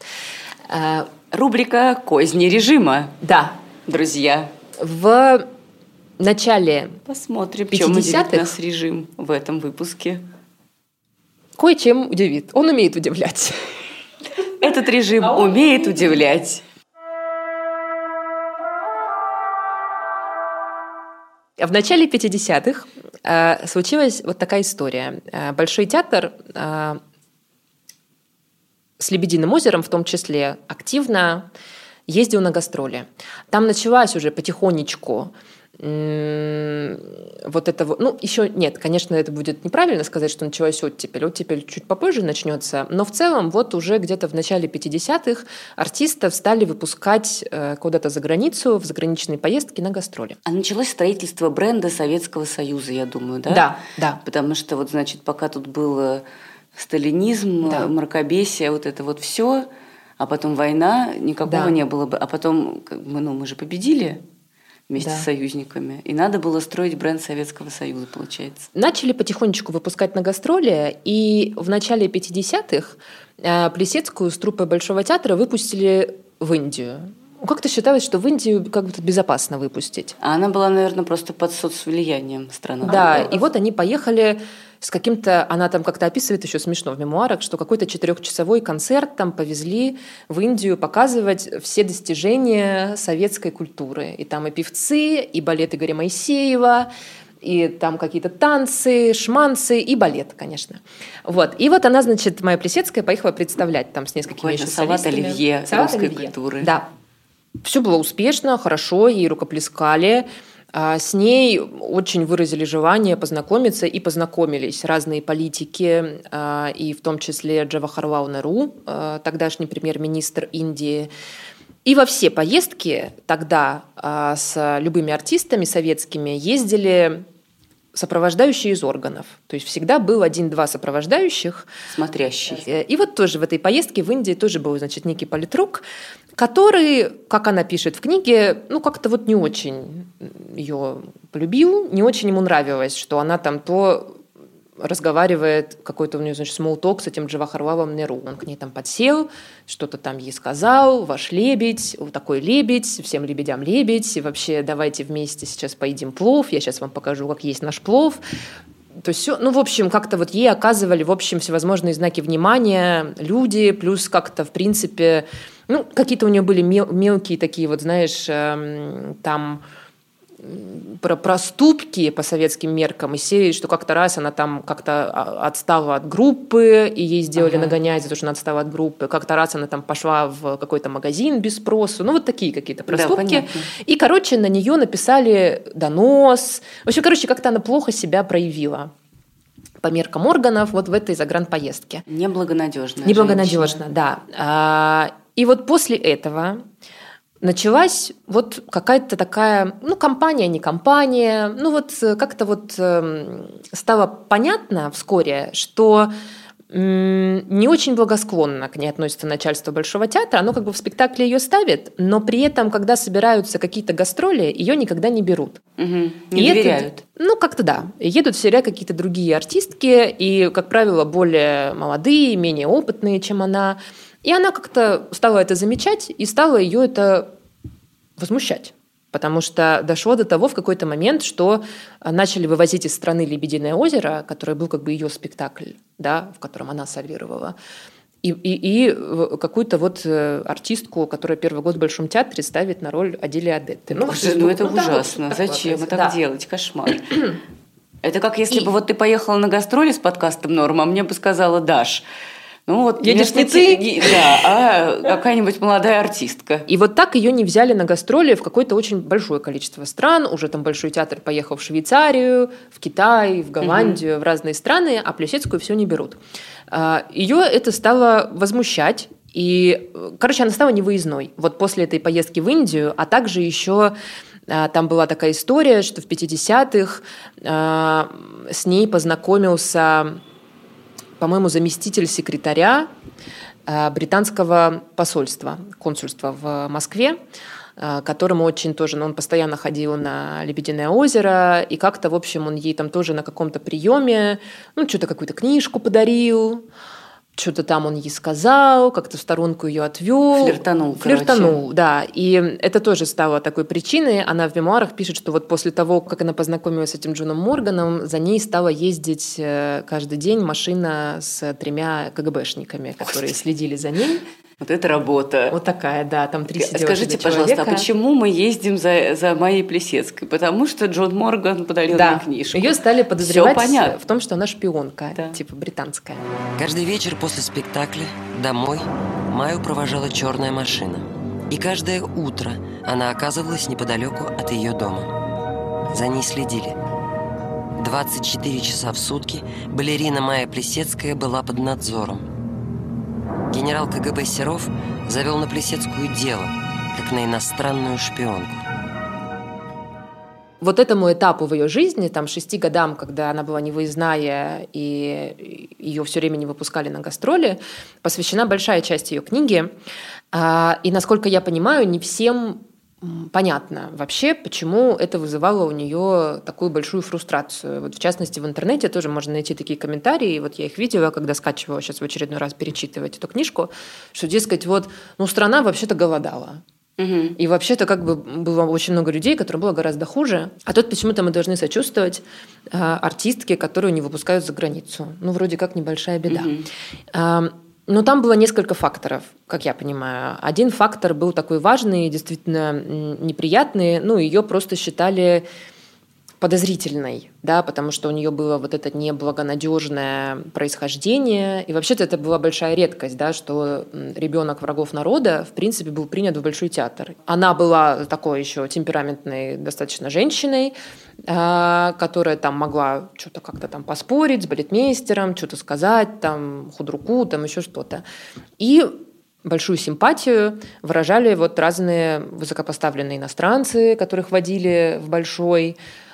Рубрика «Козни режима». Да. Друзья. В начале Посмотрим, пятидесятых чем удивит нас режим в этом выпуске. Кое-чем удивит. Он умеет удивлять. Этот режим а умеет удивлять. В начале пятидесятых э, случилась вот такая история. Большой театр э, с «Лебединым озером» в том числе активно ездил на гастроли. Там началась уже потихонечку вот это вот, ну, еще нет, конечно, это будет неправильно сказать, что началась оттепель. Оттепель чуть попозже начнется, но в целом вот уже где-то в начале пятидесятых артистов стали выпускать куда-то за границу, в заграничные поездки на гастроли. А началось строительство бренда Советского Союза, я думаю, да? Да, да. Потому что вот, значит, пока тут был сталинизм, да. мракобесие, вот это вот все, а потом война, никакого да. не было бы. А потом, мы, ну, мы же победили вместе да. с союзниками. И надо было строить бренд Советского Союза, получается. Начали потихонечку выпускать на гастроли, и в начале пятидесятых Плисецкую с труппой Большого театра выпустили в Индию. Как-то считалось, что в Индию как бы безопасно выпустить. А она была, наверное, просто под соцвлиянием страны. Да, и вот они поехали с каким-то... Она там как-то описывает еще смешно в мемуарах, что какой-то четырехчасовой концерт там повезли в Индию показывать все достижения советской культуры. И там и певцы, и балет Игоря Моисеева, и там какие-то танцы, шманцы, и балет, конечно. Вот. И вот она, значит, Майя Плисецкая поехала представлять там с несколькими еще салат солистами. оливье Салат русской оливье. Культуры. Да. Все было успешно, хорошо, ей рукоплескали. С ней очень выразили желание познакомиться и познакомились разные политики, и в том числе Джавахарлал Неру, тогдашний премьер-министр Индии. И во все поездки тогда с любыми артистами советскими ездили сопровождающие из органов. То есть всегда был один-два сопровождающих. Смотрящий. И вот тоже в этой поездке в Индии тоже был, значит, некий политрук, который, как она пишет в книге, ну, как-то вот не очень ее полюбил, не очень ему нравилось, что она там то разговаривает, какой-то у нее, значит, смолток с этим Джавахарлалом Неру. Он к ней там подсел, что-то там ей сказал, ваш лебедь, вот такой лебедь, всем лебедям лебедь, и вообще давайте вместе сейчас поедим плов, я сейчас вам покажу, как есть наш плов. То есть все, ну, в общем, как-то вот ей оказывали, в общем, всевозможные знаки внимания люди, плюс как-то, в принципе, ну, какие-то у нее были мел- мелкие такие вот, знаешь, э, там... про проступки по советским меркам, и серии, что как-то раз она там как-то отстала от группы, и ей сделали ага. нагонять за то, что она отстала от группы. Как-то раз она там пошла в какой-то магазин без спросу. Ну, вот такие какие-то проступки. Да, и, короче, на нее написали донос. В общем, короче, как-то она плохо себя проявила по меркам органов вот в этой загранпоездке. Неблагонадежная Неблагонадежно, да. И вот после этого началась вот какая-то такая, ну, компания, не компания, ну, вот как-то вот э, стало понятно вскоре, что не очень благосклонно к ней относится начальство Большого театра. Оно как бы в спектакле ее ставит, но при этом, когда собираются какие-то гастроли, ее никогда не берут. Угу. Не и доверяют. Это, ну, как-то да. Едут всегда какие-то другие артистки, и, как правило, более молодые, менее опытные, чем она. И она как-то стала это замечать, и стала ее это возмущать. Потому что дошло до того в какой-то момент, что начали вывозить из страны «Лебединое озеро», который был как бы ее спектакль, да, в котором она солировала, и, и, и какую-то вот артистку, которая первый год в Большом театре ставит на роль Аделии Адетты. Ну, Боже, ну это ну, ужасно. Вот, Зачем так да. делать? Кошмар. Это как если и... бы вот ты поехала на гастроли с подкастом «Норма», а мне бы сказала: Даш, ну вот едешь не ты, да, а какая-нибудь молодая артистка. И вот так ее не взяли на гастроли в какое-то очень большое количество стран. Уже там Большой театр поехал в Швейцарию, в Китай, в Голландию, угу. в разные страны, а Плисецкую все не берут. Ее это стало возмущать. И, короче, она стала невыездной. Вот после этой поездки в Индию, а также еще там была такая история, что в пятидесятых с ней познакомился, по-моему, заместитель секретаря британского посольства, консульства в Москве, которому очень тоже, ну, он постоянно ходил на Лебединое озеро, и как-то, в общем, он ей там тоже на каком-то приеме, ну, что-то какую-то книжку подарил, что-то там он ей сказал, как-то в сторонку ее отвел. Флиртанул, Флиртанул, короче. да. И это тоже стало такой причиной. Она в мемуарах пишет, что вот после того, как она познакомилась с этим Джоном Морганом, за ней стала ездить каждый день машина с тремя КГБшниками, которые следили за ней. Вот это работа. Вот такая, да, там три сидела. Скажите, пожалуйста, а почему мы ездим за, за Майей Плисецкой? Потому что Джон Морган подарил да. ей книжку. Ее стали подозревать в том, что она шпионка, да. типа британская. Каждый вечер после спектакля домой Майю провожала черная машина. И каждое утро она оказывалась неподалеку от ее дома. За ней следили. двадцать четыре часа в сутки балерина Майя Плисецкая была под надзором. Генерал КГБ Серов завел на Плисецкую дело, как на иностранную шпионку. Вот этому этапу в ее жизни, там, шести годам, когда она была невыездная и ее все время не выпускали на гастроли, посвящена большая часть ее книги. И, насколько я понимаю, не всем понятно вообще, почему это вызывало у нее такую большую фрустрацию. Вот в частности, в интернете тоже можно найти такие комментарии. Вот я их видела, когда скачивала сейчас в очередной раз перечитывать эту книжку, что, дескать, вот, ну, страна вообще-то голодала. Угу. И вообще-то как бы было очень много людей, которым было гораздо хуже. А тут почему-то мы должны сочувствовать э, артистке, которую не выпускают за границу. Ну, вроде как небольшая беда. Угу. Э, Но там было несколько факторов, как я понимаю. Один фактор был такой важный, действительно неприятный. Ну, ее просто считали подозрительной, да, потому что у нее было вот это неблагонадежное происхождение. И вообще-то это была большая редкость, да, что ребенок врагов народа, в принципе, был принят в Большой театр. Она была такой еще темпераментной достаточно женщиной, которая там могла что-то как-то там поспорить с балетмейстером, что-то сказать, там, худруку, там еще что-то. И большую симпатию выражали вот разные высокопоставленные иностранцы, которых водили в Большой.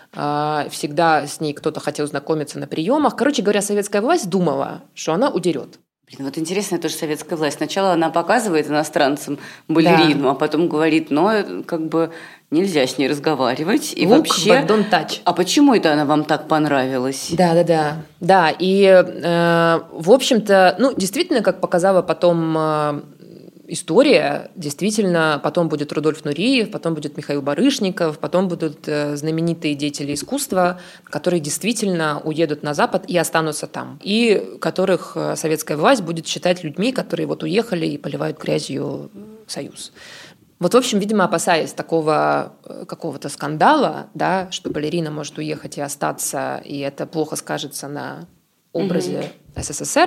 Всегда с ней кто-то хотел знакомиться на приемах. Короче говоря, советская власть думала, что она удерет. Блин, вот интересная тоже советская власть. Сначала она показывает иностранцам балерину, да. а потом говорит, но как бы нельзя с ней разговаривать. И Look, вообще, but don't touch. А почему это она вам так понравилась? Да, да, да. Да, и, э, в общем-то, ну, действительно, как показала потом э, история, действительно, потом будет Рудольф Нуриев, потом будет Михаил Барышников, потом будут э, знаменитые деятели искусства, которые действительно уедут на Запад и останутся там, и которых советская власть будет считать людьми, которые вот уехали и поливают грязью Союз. Вот, в общем, видимо, опасаясь такого какого-то скандала, да, что балерина может уехать и остаться, и это плохо скажется на образе mm-hmm. СССР,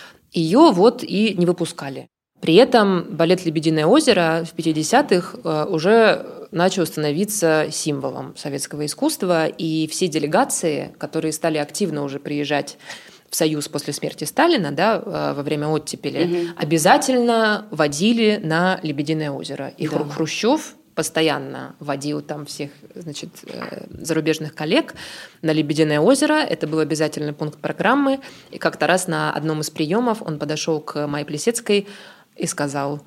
ее вот и не выпускали. При этом балет «Лебединое озеро» в пятидесятых уже начал становиться символом советского искусства, и все делегации, которые стали активно уже приезжать в Союз после смерти Сталина, да, во время оттепели, угу. обязательно водили на «Лебединое озеро. И да. Хрущев постоянно водил там всех, значит, зарубежных коллег на Лебединое озеро. Это был обязательный пункт программы. И как-то раз на одном из приемов он подошел к Майе Плисецкой и сказал: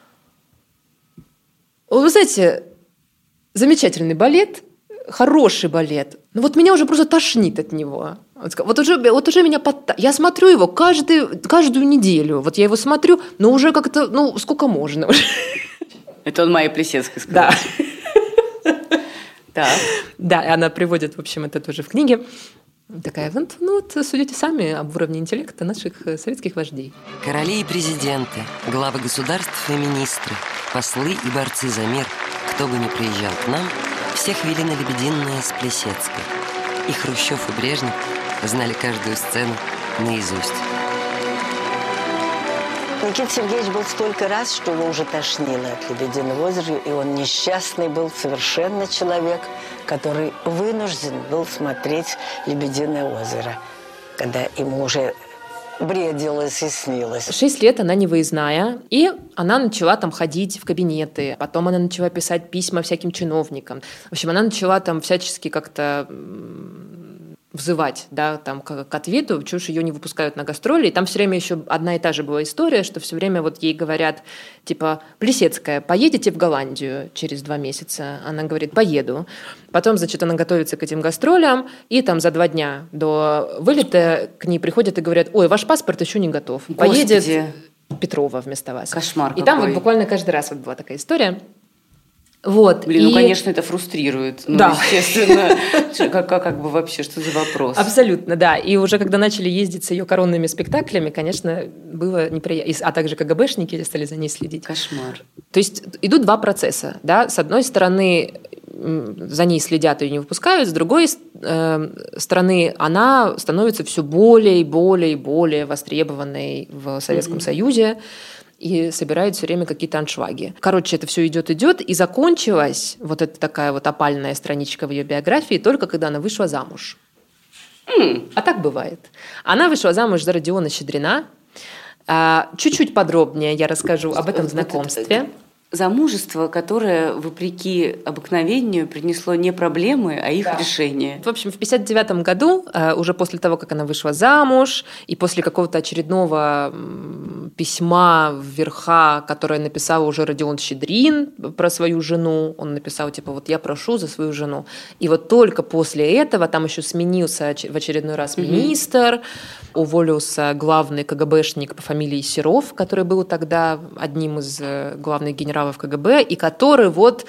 вы знаете, замечательный балет, хороший балет, но вот меня уже просто тошнит от него. Вот уже, вот уже меня подта... Я смотрю его каждый, каждую неделю. Вот я его смотрю, но уже как-то, ну, сколько можно уже. Это он Майе Плисецкой сказал. Да. Да. Да, она приводит, в общем, это тоже в книге. Такая, ну вот судите сами об уровне интеллекта наших советских вождей. Короли и президенты, главы государств и министры, послы и борцы за мир, кто бы ни приезжал к нам, всех вели на Лебединое с Плисецкой. И Хрущев, и Брежнев знали каждую сцену наизусть. Никита Сергеевич был столько раз, что его уже тошнило от Лебединого озера, и он несчастный был совершенно человек, который вынужден был смотреть Лебединое озеро, когда ему уже бредилось и снилось. Шесть лет она не выездная, и она начала там ходить в кабинеты, потом она начала писать письма всяким чиновникам. В общем, она начала там всячески как-то взывать, да, там, к, к ответу, чего ж ее не выпускают на гастроли. И там все время еще одна и та же была история, что все время вот ей говорят, типа, Плисецкая, поедете в Голландию через два месяца? Она говорит, поеду. Потом, значит, она готовится к этим гастролям, и там за два дня до вылета к ней приходят и говорят, ой, ваш паспорт еще не готов. Поедет Господи. Петрова вместо вас. Кошмар И там какой. вот буквально каждый раз вот была такая история. Вот. Блин, и... ну, конечно, это фрустрирует. Ну, да. естественно. Как, как, как бы вообще, что за вопрос? Абсолютно, да. И уже когда начали ездить с ее коронными спектаклями, конечно, было неприятно. А также КГБшники стали за ней следить. Кошмар. То есть идут два процесса. Да? С одной стороны, за ней следят и не выпускают, с другой э, стороны, она становится все более и более и более востребованной в Советском mm-hmm. Союзе. И собирает все время какие-то аншлаги. Короче, это все идет, идет, и закончилась вот эта такая вот опальная страничка в ее биографии только когда она вышла замуж. Mm. А так бывает. Она вышла замуж за Родиона Щедрина. А, чуть-чуть подробнее я расскажу об этом знакомстве. Замужество, которое, вопреки обыкновению, принесло не проблемы, а их да. решение. В общем, в пятьдесят девятом году, уже после того, как она вышла замуж, и после какого-то очередного письма в верха, которое написал уже Родион Щедрин про свою жену, он написал, типа, вот я прошу за свою жену. И вот только после этого там еще сменился в очередной раз министр, mm-hmm. уволился главный КГБшник по фамилии Серов, который был тогда одним из главных генералов в КГБ, и который вот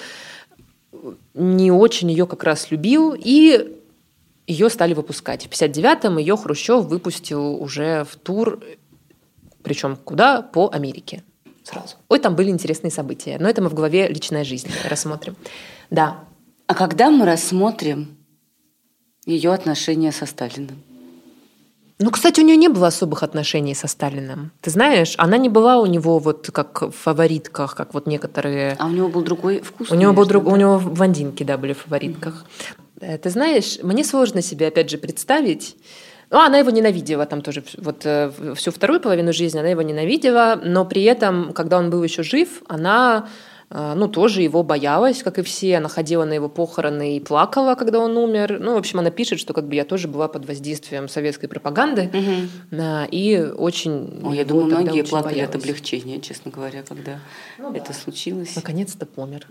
не очень ее как раз любил, и ее стали выпускать. В пятьдесят девятом ее Хрущев выпустил уже в тур, причем куда? По Америке сразу. Ой, там были интересные события, но это мы в главе «Личная жизнь» рассмотрим. Да. А когда мы рассмотрим ее отношения со Сталиным? Ну, кстати, у нее не было особых отношений со Сталиным. Ты знаешь, она не была у него вот как в фаворитках, как вот некоторые... А у него был другой вкус? У него был друг... да? У него блондинки, да, были в фаворитках. Mm-hmm. Ты знаешь, мне сложно себе, опять же, представить... Ну, она его ненавидела там тоже. Вот всю вторую половину жизни она его ненавидела, но при этом, когда он был еще жив, она... ну, тоже его боялась, как и все. Она ходила на его похороны и плакала, когда он умер. Ну, в общем, она пишет, что как бы я тоже была под воздействием советской пропаганды. Угу. И очень... Ой, я думаю, многие плакали боялась. От облегчения, честно говоря, когда ну, это да. случилось. Наконец-то помер.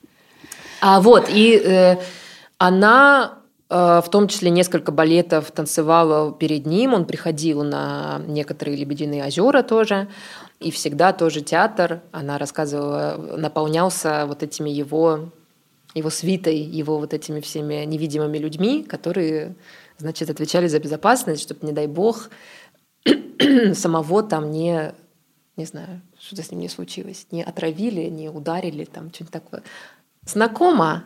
А вот, и э, она... в том числе несколько балетов танцевала перед ним. Он приходил на некоторые Лебединые озера тоже. И всегда тоже театр, она рассказывала, наполнялся вот этими его, его свитой, его вот этими всеми невидимыми людьми, которые, значит, отвечали за безопасность, чтобы, не дай бог, самого там не, не знаю, что-то с ним не случилось, не отравили, не ударили, там что-нибудь такое. Знакомо?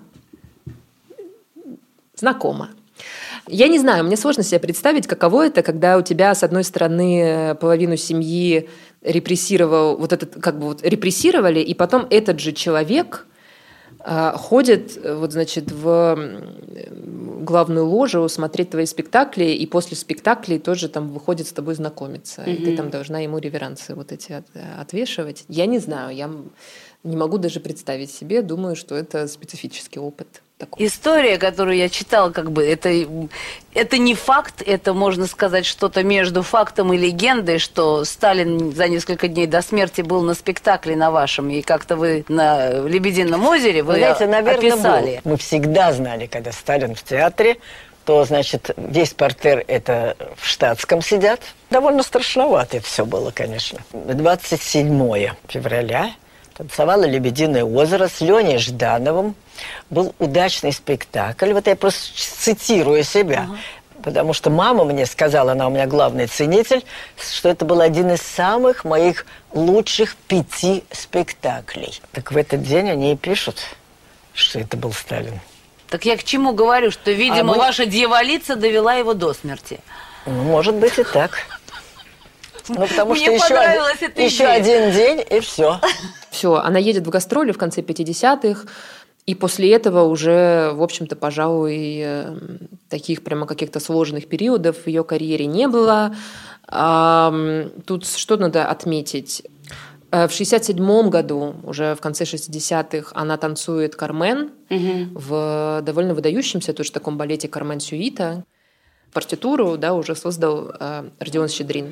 Знакомо. Я не знаю, мне сложно себе представить, каково это, когда у тебя, с одной стороны, половину семьи репрессировал, вот этот, как бы вот репрессировали, и потом этот же человек э, ходит, вот, значит, в главную ложу смотреть твои спектакли, и после спектаклей тоже там выходит с тобой знакомиться, mm-hmm. и ты там должна ему реверансы вот эти от, отвешивать. Я не знаю, я... Не могу даже представить себе, думаю, что это специфический опыт. Такой. История, которую я читала, как бы, это, это не факт, это, можно сказать, что-то между фактом и легендой, что Сталин за несколько дней до смерти был на спектакле на вашем, и как-то вы на Лебедином озере вы, вы знаете, наверное, описали. Был. Мы всегда знали, когда Сталин в театре, то, значит, весь партер это в штатском сидят. Довольно страшновато это все было, конечно. двадцать седьмого февраля танцевала «Лебединое озеро» с Леней Ждановым. Был удачный спектакль. Вот я просто цитирую себя. Ага. Потому что мама мне сказала, она у меня главный ценитель, что это был один из самых моих лучших пяти спектаклей. Так в этот день они и пишут, что это был Сталин. Так я к чему говорю, что, видимо, а мы... ваша дьяволица довела его до смерти. Ну, может быть и так. Ну, потому что еще, один, еще один день, и все. Все, она едет в гастроли в конце пятидесятых, и после этого уже, в общем-то, пожалуй, таких прямо каких-то сложных периодов в ее карьере не было. Тут что надо отметить? В шестьдесят седьмом году, уже в конце шестидесятых, она танцует «Кармен» угу. в довольно выдающемся тоже таком балете «Кармен Сюита». Партитуру, да, уже создал Родион Щедрин.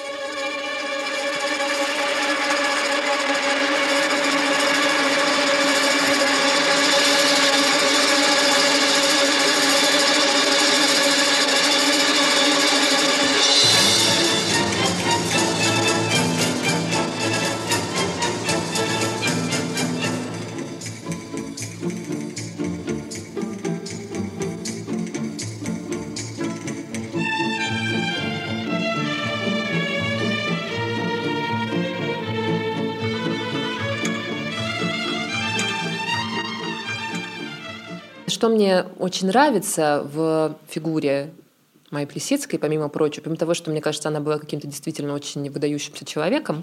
Что мне очень нравится в фигуре Майи Плисецкой, помимо прочего, помимо того, что, мне кажется, она была каким-то действительно очень выдающимся человеком,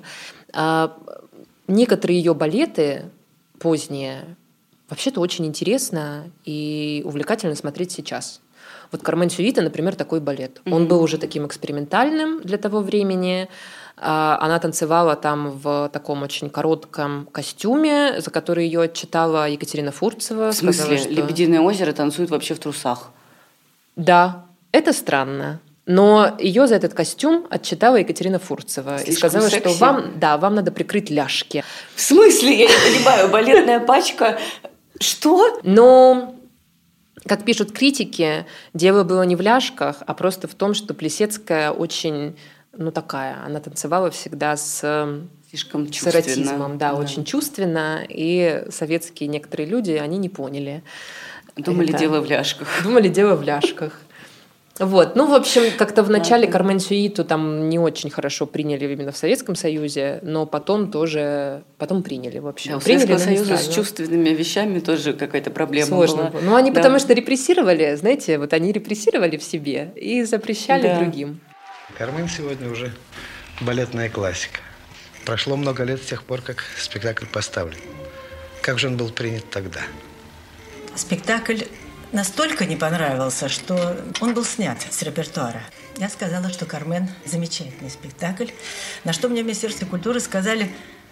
некоторые ее балеты поздние вообще-то очень интересно и увлекательно смотреть сейчас. Вот «Кармен Сюита», например, такой балет. Mm-hmm. Он был уже таким экспериментальным для того времени. Она танцевала там в таком очень коротком костюме, за который ее отчитала Екатерина Фурцева. В смысле? Сказала, что... «Лебединое озеро» танцует вообще в трусах? Да, это странно. Но ее за этот костюм отчитала Екатерина Фурцева. Слишком и сказала, секси. Что вам, да, вам надо прикрыть ляжки. В смысле? Я не понимаю. Балетная пачка. Что? Но... Как пишут критики, дело было не в ляжках, а просто в том, что Плисецкая очень, ну такая, она танцевала всегда с, слишком с эротизмом, да, да, очень чувственно, и советские некоторые люди, они не поняли. Думали, это. дело в ляжках. Думали, дело в ляжках. Вот. Ну, в общем, как-то в начале «Кармен Сюиту» там не очень хорошо приняли именно в Советском Союзе, но потом тоже, потом приняли, в общем. Да, у приняли, Советского Союза с чувственными вещами тоже какая-то проблема Сложно была. было. Ну, они да. потому что репрессировали, знаете, вот они репрессировали в себе и запрещали да. другим. «Кармен» сегодня уже балетная классика. Прошло много лет с тех пор, как спектакль поставлен. Как же он был принят тогда? Спектакль настолько не понравился, что он был снят с репертуара. Я сказала, что «Кармен» – замечательный спектакль, на что мне в Министерстве культуры сказали: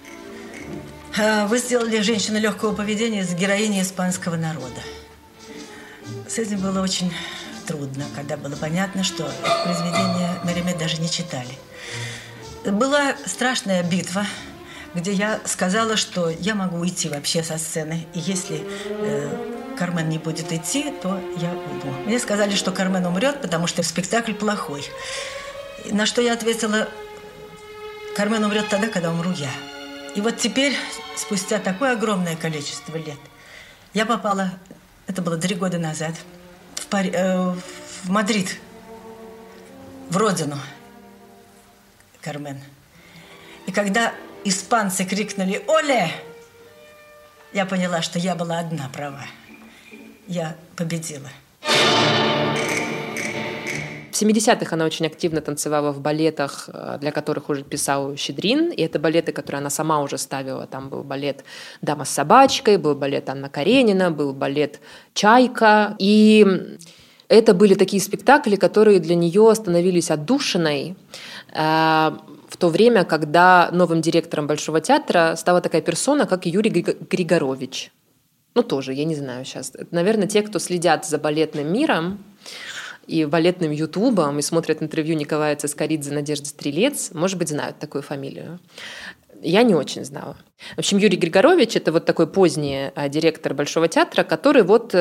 вы сделали женщину легкого поведения из героини испанского народа. С этим было очень трудно, когда было понятно, что это произведение Мериме даже не читали. Была страшная битва, где я сказала, что я могу уйти вообще со сцены, и если э, Кармен не будет идти, то я уйду. Мне сказали, что Кармен умрет, потому что спектакль плохой. На что я ответила: Кармен умрет тогда, когда умру я. И вот теперь, спустя такое огромное количество лет, я попала, это было три года назад, в, Пари, э, в Мадрид, в родину Кармен. И когда испанцы крикнули «Оле!», я поняла, что я была одна права. Я победила. В семидесятых она очень активно танцевала в балетах, для которых уже писал Щедрин. И это балеты, которые она сама уже ставила. Там был балет «Дама с собачкой», был балет «Анна Каренина», был балет «Чайка». И это были такие спектакли, которые для нее становились отдушиной. в то время, когда новым директором Большого театра стала такая персона, как Юрий Григорович. Ну, тоже, я не знаю сейчас. Наверное, те, кто следят за балетным миром и балетным ютубом и смотрят интервью Николая Цискоридзе, Надежды Стрелец, может быть, знают такую фамилию. Я не очень знала. В общем, Юрий Григорович – это вот такой поздний директор Большого театра, который вот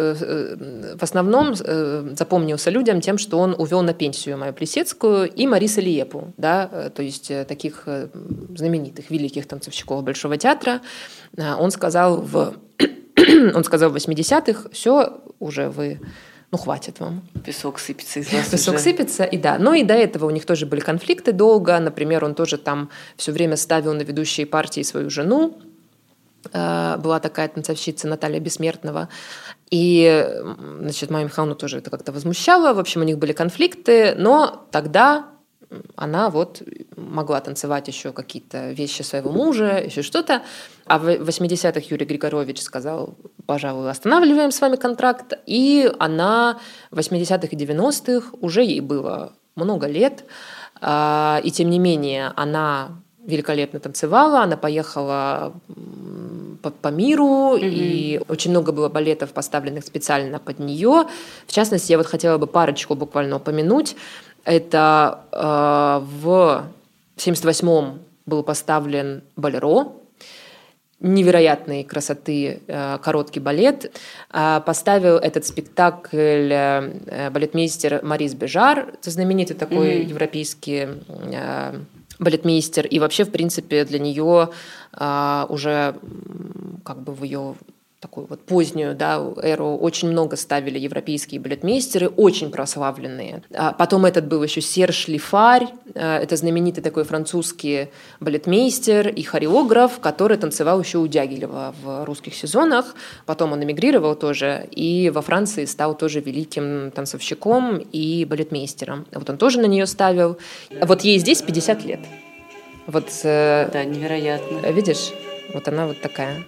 в основном запомнился людям тем, что он увел на пенсию Майю Плисецкую и Марису Лиепу, да, то есть таких знаменитых, великих танцовщиков Большого театра. Он сказал в, он сказал в восьмидесятых: все, уже вы... Ну, хватит вам. Песок сыпется из вас. Песок уже. сыпется, и да. Но и до этого у них тоже были конфликты долго. Например, он тоже там все время ставил на ведущие партии свою жену. Была такая танцовщица Наталья Бессмертного. И, значит, Майю Михайловну тоже это как-то возмущало. В общем, у них были конфликты. Но тогда она вот могла танцевать еще какие-то вещи своего мужа, еще что-то. А в восьмидесятых Юрий Григорович сказал: пожалуй, останавливаем с вами контракт. И она в восьмидесятых и девяностых, уже ей было много лет, и тем не менее она великолепно танцевала, она поехала по, по миру, mm-hmm. и очень много было балетов, поставленных специально под нее. В частности, я вот хотела бы парочку буквально упомянуть. Это э, в семьдесят восьмом был поставлен «Болеро», невероятной красоты э, короткий балет. Э, поставил этот спектакль э, балетмейстер Марис Бежар, это знаменитый такой mm-hmm. европейский э, балетмейстер. И вообще, в принципе, для нее э, уже как бы в ее такую вот позднюю, да, эру очень много ставили европейские балетмейстеры, очень прославленные. А потом этот был еще Серж Лифарь, это знаменитый такой французский балетмейстер и хореограф, который танцевал еще у Дягилева в русских сезонах. Потом он эмигрировал тоже и во Франции стал тоже великим танцовщиком и балетмейстером. Вот он тоже на нее ставил. Вот ей здесь пятьдесят лет. Вот, да, невероятно. Видишь, вот она вот такая.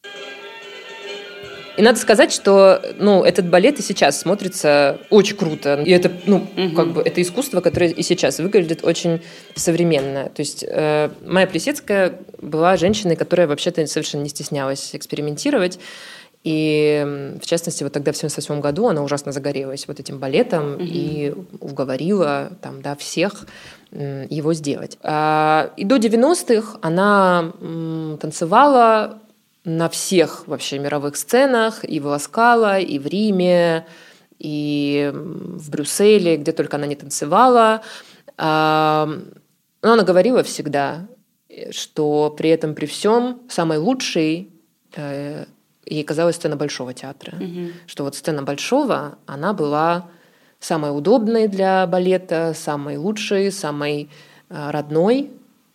И надо сказать, что ну, этот балет и сейчас смотрится очень круто. И это, ну, угу. как бы, это искусство, которое и сейчас выглядит очень современно. То есть э, Майя Плисецкая была женщиной, которая вообще-то совершенно не стеснялась экспериментировать. И, в частности, вот тогда в семьдесят восьмом году она ужасно загорелась вот этим балетом угу. и уговорила там, да, всех его сделать. А, и до девяностых она м, танцевала на всех вообще мировых сценах, и в Ла-Скала, и в Риме, и в Брюсселе, где только она не танцевала. Но она говорила всегда, что при этом, при всем, самой лучшей ей казалась сцена Большого театра. Mm-hmm. Что вот сцена Большого, она была самой удобной для балета, самой лучшей, самой родной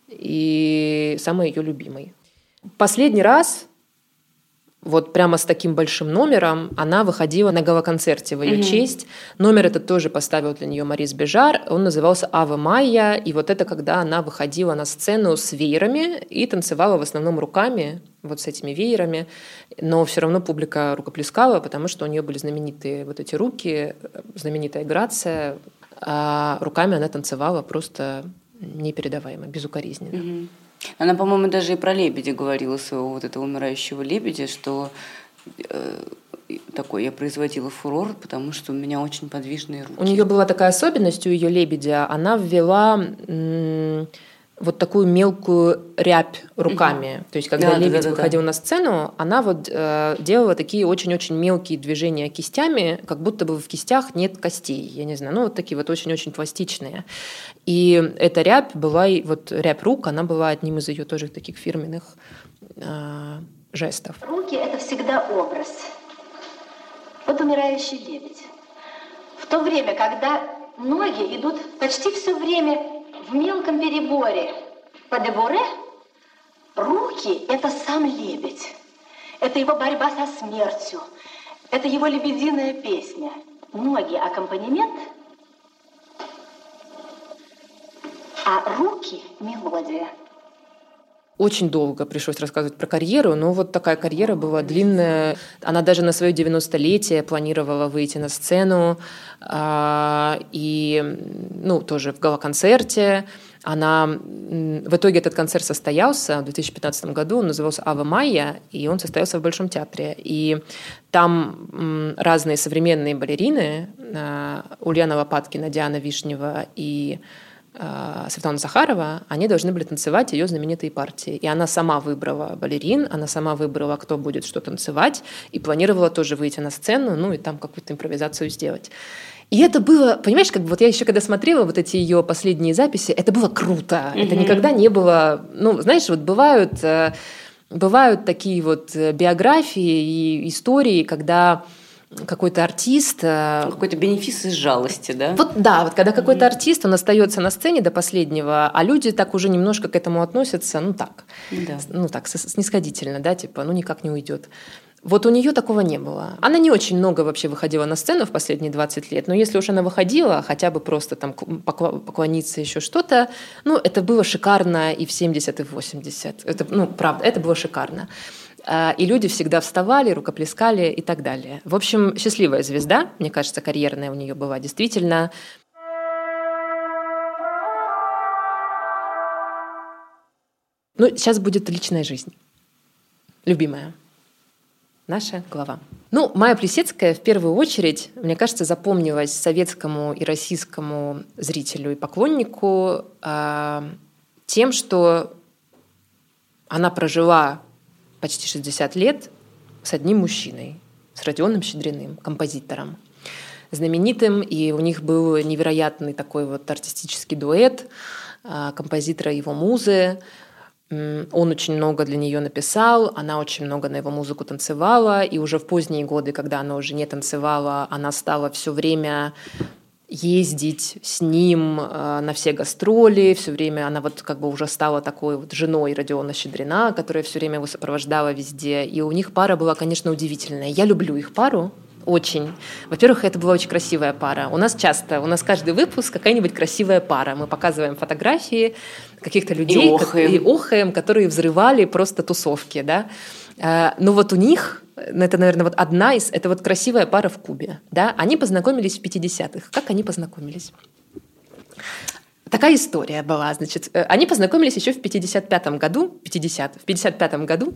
и самой ее любимой. Последний раз вот прямо с таким большим номером она выходила на гала-концерте в ее mm-hmm. честь. Номер этот тоже поставил для нее Марис Бежар. Он назывался «Аве Майя». И вот это когда она выходила на сцену с веерами и танцевала в основном руками, вот с этими веерами. Но все равно публика рукоплескала, потому что у нее были знаменитые вот эти руки, знаменитая грация. А руками она танцевала просто непередаваемо, безукоризненно. Mm-hmm. Она, по-моему, даже и про лебедя говорила, своего вот этого умирающего лебедя, что э, такой я производила фурор, потому что у меня очень подвижные руки. У нее была такая особенность, у ее лебедя, она ввела м- вот такую мелкую рябь руками. Угу. То есть, когда да, лебедь да, да, выходил да. на сцену, она вот э, делала такие очень-очень мелкие движения кистями, как будто бы в кистях нет костей. Я не знаю, ну вот такие вот очень-очень пластичные. И эта рябь была, вот рябь рук, она была одним из ее тоже таких фирменных э, жестов. Руки – это всегда образ. Вот умирающий лебедь. В то время, когда ноги идут почти все время в мелком переборе по дебуре, руки – это сам лебедь. Это его борьба со смертью. Это его лебединая песня. Ноги – аккомпанемент, а руки – мелодия. Очень долго пришлось рассказывать про карьеру, но вот такая карьера была длинная. Она даже на свое девяностолетие планировала выйти на сцену, и, ну, тоже в гала-концерте. Она... В итоге этот концерт состоялся в две тысячи пятнадцатом году, он назывался «Ава Майя», и он состоялся в Большом театре. И там разные современные балерины, Ульяна Лопаткина, Диана Вишнева и Светлана Захарова, они должны были танцевать ее знаменитые партии. И она сама выбрала балерин, она сама выбрала, кто будет что танцевать, и планировала тоже выйти на сцену, ну и там какую-то импровизацию сделать. И это было, понимаешь, как бы вот я еще когда смотрела вот эти ее последние записи, это было круто. Mm-hmm. Это никогда не было... Ну, знаешь, вот бывают, бывают такие вот биографии и истории, когда... какой-то артист... Какой-то бенефис из жалости, да? Вот, да, вот когда какой-то артист, он остается на сцене до последнего, а люди так уже немножко к этому относятся, ну так, да. ну так, снисходительно, да, типа, ну никак не уйдет. Вот у нее такого не было. Она не очень много вообще выходила на сцену в последние двадцать лет, но если уж она выходила, хотя бы просто там поклониться, еще что-то, ну это было шикарно и в семьдесят, и в восемьдесят. Это, ну, правда, это было шикарно. И люди всегда вставали, рукоплескали и так далее. В общем, счастливая звезда, мне кажется, карьерная у нее была действительно. Ну, сейчас будет личная жизнь. Любимая. Наша глава. Ну, Майя Плисецкая в первую очередь, мне кажется, запомнилась советскому и российскому зрителю и поклоннику э, тем, что она прожила почти шестьдесят лет с одним мужчиной, с Родионом Щедриным, композитором, знаменитым, и у них был невероятный такой вот артистический дуэт композитора и его музы. Он очень много для нее написал, она очень много на его музыку танцевала, и уже в поздние годы, когда она уже не танцевала, она стала все время ездить с ним на все гастроли, все время она вот как бы уже стала такой вот женой Родиона Щедрина, которая все время его сопровождала везде. И у них пара была, конечно, удивительная. Я люблю их пару очень. Во-первых, это была очень красивая пара. У нас часто, у нас каждый выпуск какая-нибудь красивая пара. Мы показываем фотографии каких-то людей, и охаем, и охаем, которые взрывали просто тусовки, да. Но вот у них, это, наверное, вот одна из, это вот красивая пара в Кубе, да, они познакомились в пятидесятых. Как они познакомились? Такая история была, значит, они познакомились еще в пятьдесят пятом году, пятьдесят, в пятьдесят пятом году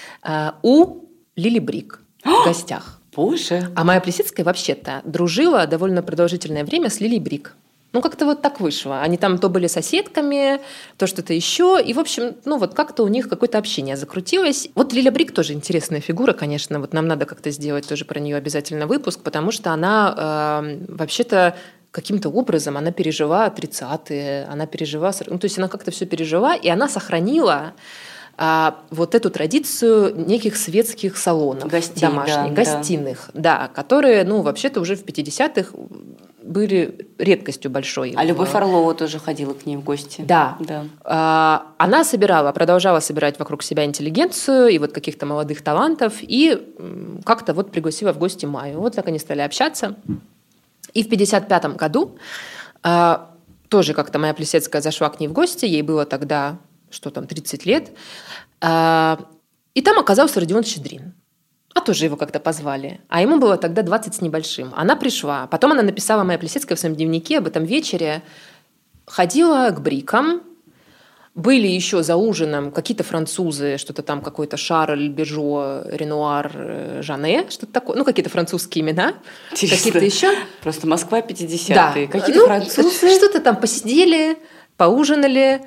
у Лили Брик в гостях. Боже. А Майя Плисецкая вообще-то дружила довольно продолжительное время с Лилией Брик. Ну, как-то вот так вышло. Они там то были соседками, то что-то еще. И, в общем, ну вот как-то у них какое-то общение закрутилось. Вот Лиля Брик тоже интересная фигура, конечно. Вот нам надо как-то сделать тоже про нее обязательно выпуск, потому что она э, вообще-то каким-то образом она пережила тридцатые, она пережила... Ну, то есть она как-то все пережила, и она сохранила а, вот эту традицию неких светских салонов Гостей, домашних, да, гостиных, да. да, которые, ну, вообще-то уже в пятидесятых были редкостью большой. А Любовь Орлова тоже ходила к ней в гости. Да. да. А, она собирала, продолжала собирать вокруг себя интеллигенцию и вот каких-то молодых талантов, и как-то вот пригласила в гости Майю. Вот так они стали общаться. И в пятьдесят пятом году а, тоже как-то Майя Плисецкая зашла к ней в гости, ей было тогда, что там, тридцать лет, а, и там оказался Родион Щедрин. А тоже его как-то позвали. А ему было тогда двадцать с небольшим. Она пришла. Потом она написала, Майя Плисецкая, в своем дневнике об этом вечере. Ходила к Брикам. Были еще за ужином какие-то французы, что-то там какой-то Шарль, Бежо, Ренуар, Жане, что-то такое. Ну, какие-то французские имена. Интересно. Какие-то еще. Просто Москва пятидесятые. Да. Какие-то ну, французы. Что-то там посидели, поужинали.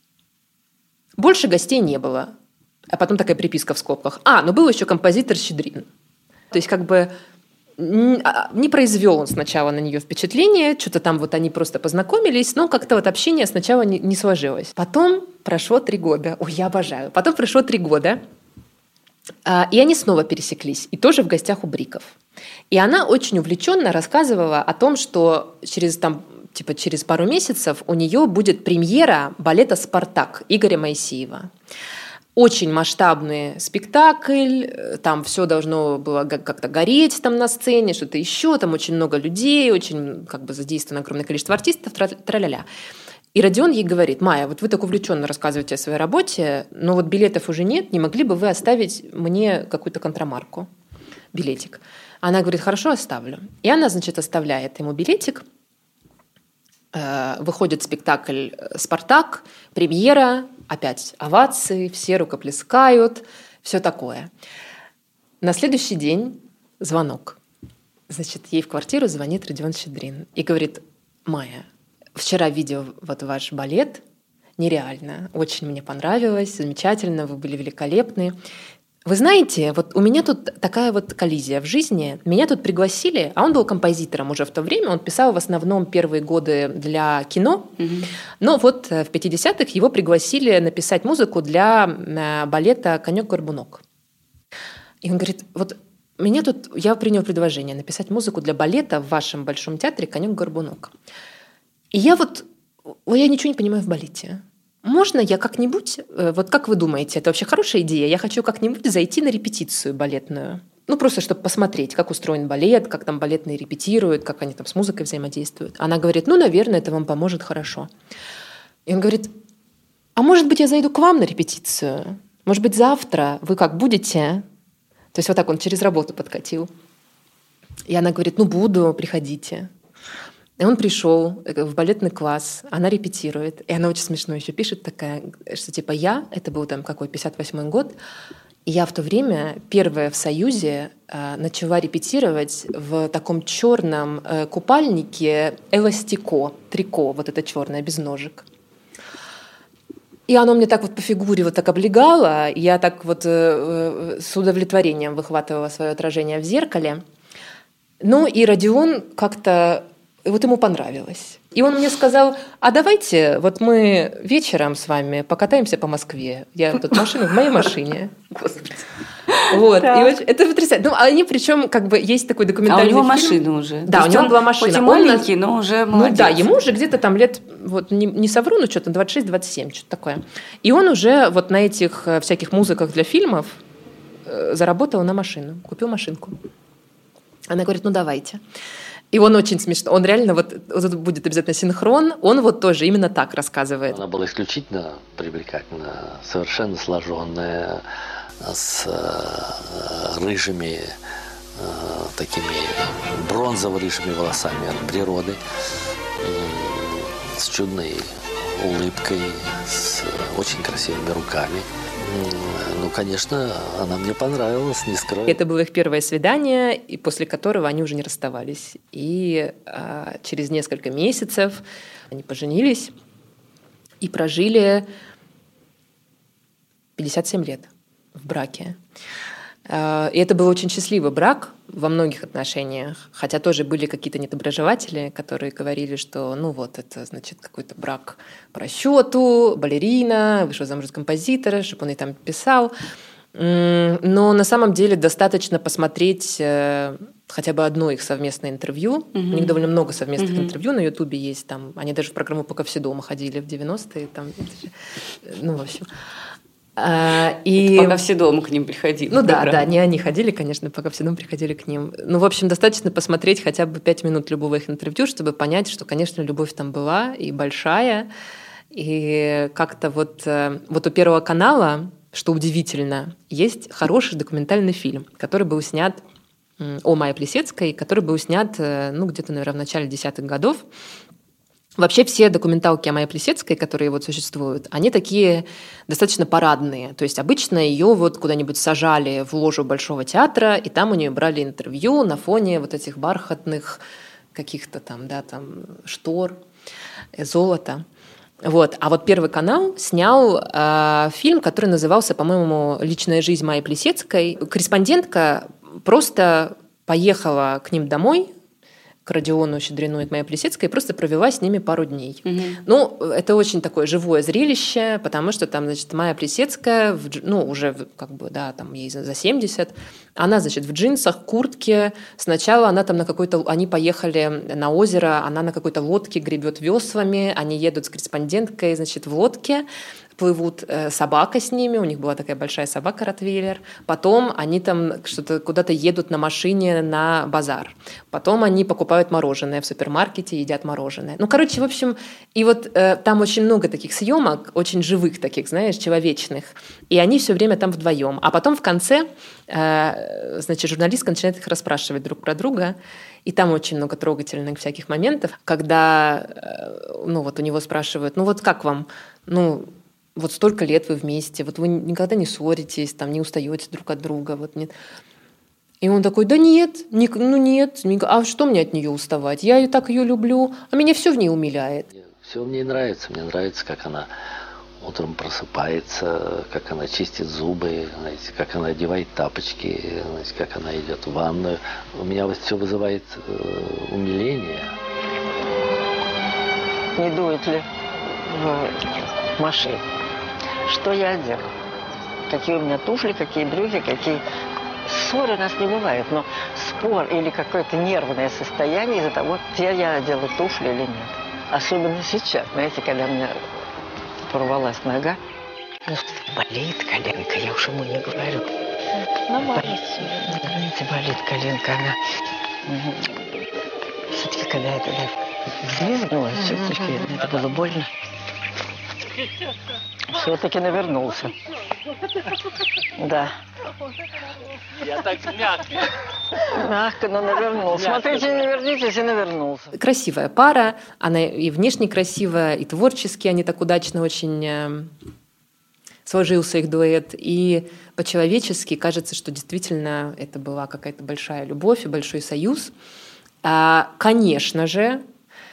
Больше гостей не было. А потом такая приписка в скобках. А, ну был еще композитор Щедрин. То есть как бы не произвел он сначала на нее впечатление, что-то там вот они просто познакомились, но как-то вот общение сначала не, не сложилось. Потом прошло три года. Ой, я обожаю. Потом прошло три года, и они снова пересеклись, и тоже в гостях у Бриков. И она очень увлеченно рассказывала о том, что через там типа через пару месяцев у нее будет премьера балета «Спартак» Игоря Моисеева. Очень масштабный спектакль, там все должно было как-то гореть там на сцене, что-то еще, там очень много людей, очень как бы задействовано огромное количество артистов, тра-ля-ля. И Родион ей говорит: Майя, вот вы так увлеченно рассказываете о своей работе, но вот билетов уже нет, не могли бы вы оставить мне какую-то контрамарку, билетик? Она говорит: хорошо, оставлю. И она, значит, оставляет ему билетик, Выходит спектакль «Спартак», премьера, опять овации, все рукоплескают, все такое. На следующий день звонок. Значит, ей в квартиру звонит Родион Щедрин и говорит: «Майя, вчера видел вот ваш балет, нереально, очень мне понравилось, замечательно, вы были великолепны. Вы знаете, вот у меня тут такая вот коллизия в жизни. Меня тут пригласили, а он был композитором уже в то время, он писал в основном первые годы для кино, mm-hmm. но вот в пятидесятых его пригласили написать музыку для балета «Конек-горбунок». И он говорит: вот меня тут, я принял предложение написать музыку для балета в вашем Большом театре «Конек-горбунок». И я вот, я ничего не понимаю в балете. Можно я как-нибудь, вот как вы думаете, это вообще хорошая идея? Я хочу как-нибудь зайти на репетицию балетную. Ну, просто чтобы посмотреть, как устроен балет, как там балетные репетируют, как они там с музыкой взаимодействуют. Она говорит: ну, наверное, это вам поможет хорошо. И он говорит: а может быть, я зайду к вам на репетицию? Может быть, завтра вы как будете? То есть вот так он через работу подкатил. И она говорит: ну, буду, приходите. И он пришел в балетный класс, она репетирует, и она очень смешно еще пишет такая, что типа я, это был там какой, пятьдесят восьмой год, и я в то время первая в Союзе э, начала репетировать в таком черном э, купальнике эластико, трико, вот это черное, без ножек. И оно мне так вот по фигуре вот так облегало, и я так вот э, с удовлетворением выхватывала свое отражение в зеркале. Ну и Родион как-то... И вот ему понравилось. И он мне сказал: а давайте вот мы вечером с вами покатаемся по Москве. Я тут машину в моей машине. Господи. Вот. И очень, это потрясающе. Ну, они причем как бы есть такой документальный фильм. А у него фильм. Машина уже. Да, у него была машина. Хоть и маленький, но уже молодец. Ну да, ему уже где-то там лет, вот не, не совру, но что-то двадцать шесть двадцать семь, что-то такое. И он уже вот на этих всяких музыках для фильмов заработал на машину, купил машинку. Она говорит: ну давайте. И он очень смешно. Он реально, вот, вот будет обязательно синхрон, он вот тоже именно так рассказывает. Она была исключительно привлекательна, совершенно сложенная, с э, рыжими, э, такими бронзово-рыжими волосами от природы, э, с чудной улыбкой, с очень красивыми руками. Ну, конечно, она мне понравилась, не скрою. Это было их первое свидание, и после которого они уже не расставались. И а, через несколько месяцев они поженились и прожили пятьдесят семь лет в браке. А, и это был очень счастливый брак во многих отношениях, хотя тоже были какие-то недоброжелатели, которые говорили, что ну вот это значит какой-то брак по расчету, балерина, вышла замуж за композитора, чтобы он и там писал. Но на самом деле достаточно посмотреть э, хотя бы одно их совместное интервью. Mm-hmm. У них довольно много совместных mm-hmm. интервью на Ютубе есть. Там, они даже в программу «Пока все дома» ходили в девяностые. Там, ну, в общем... А, и... Пока все дома к ним приходили. Ну да, да, не они ходили, конечно, пока все дома приходили к ним. Ну, в общем, достаточно посмотреть хотя бы пять минут любого их интервью, чтобы понять, что, конечно, любовь там была и большая. И как-то вот, вот у Первого канала, что удивительно, есть хороший документальный фильм, который был снят о Майе Плисецкой, который был снят, ну, где-то, наверное, в начале десятых годов. Вообще все документалки о Майе Плисецкой, которые вот существуют, они такие достаточно парадные. То есть обычно ее вот куда-нибудь сажали в ложу Большого театра, и там у нее брали интервью на фоне вот этих бархатных каких-то там, да, там штор, золота. Вот. А вот Первый канал снял э, фильм, который назывался, по-моему, «Личная жизнь Майи Плисецкой». Корреспондентка просто поехала к ним домой, к Родиону Щедрину и к Майе Плисецкой, и просто провела с ними пару дней. Угу. Ну, это очень такое живое зрелище, потому что там, значит, Майя Плисецкая, в, ну, уже как бы, да, там ей за семьдесят, она, значит, в джинсах, куртке. Сначала она там на какой-то... Они поехали на озеро, она на какой-то лодке гребет веслами, они едут с корреспонденткой, значит, в лодке. плывут, собака с ними, у них была такая большая собака Ротвейлер. Потом они там что-то куда-то едут на машине на базар. Потом они покупают мороженое в супермаркете, едят мороженое. Ну, короче, в общем, и вот э, там очень много таких съемок, очень живых таких, знаешь, человечных. И они все время там вдвоем. А потом в конце, э, значит, журналистка начинает их расспрашивать друг про друга. И там очень много трогательных всяких моментов, когда, э, ну, вот у него спрашивают, ну, вот как вам, ну, вот столько лет вы вместе, вот вы никогда не ссоритесь, там, не устаете друг от друга, вот нет. И он такой, да нет, не, ну нет, не, а что мне от нее уставать? Я ее так ее люблю, а меня все в ней умиляет. Все мне нравится, мне нравится, как она утром просыпается, как она чистит зубы, знаете, как она одевает тапочки, знаете, как она идет в ванную. У меня вот все вызывает э, умиление. Не дует ли в машине? Что я одела? Какие у меня туфли, какие брюки, какие... Ссоры у нас не бывает, но спор или какое-то нервное состояние из-за того, где я одела туфли или нет. Особенно сейчас, знаете, когда у меня порвалась нога. Болит коленка, я уж ему не говорю. Болит, знаете, болит коленка, она... Все-таки, когда я тогда взвизгнула, все-таки это было больно. Все-таки навернулся. Да. Я так мягко. Мягко, но навернулся. Смотрите, не вернитесь, и навернулся. Красивая пара, она и внешне красивая, и творчески они так удачно очень сложился их дуэт. И по-человечески кажется, что действительно это была какая-то большая любовь и большой союз. А, конечно же,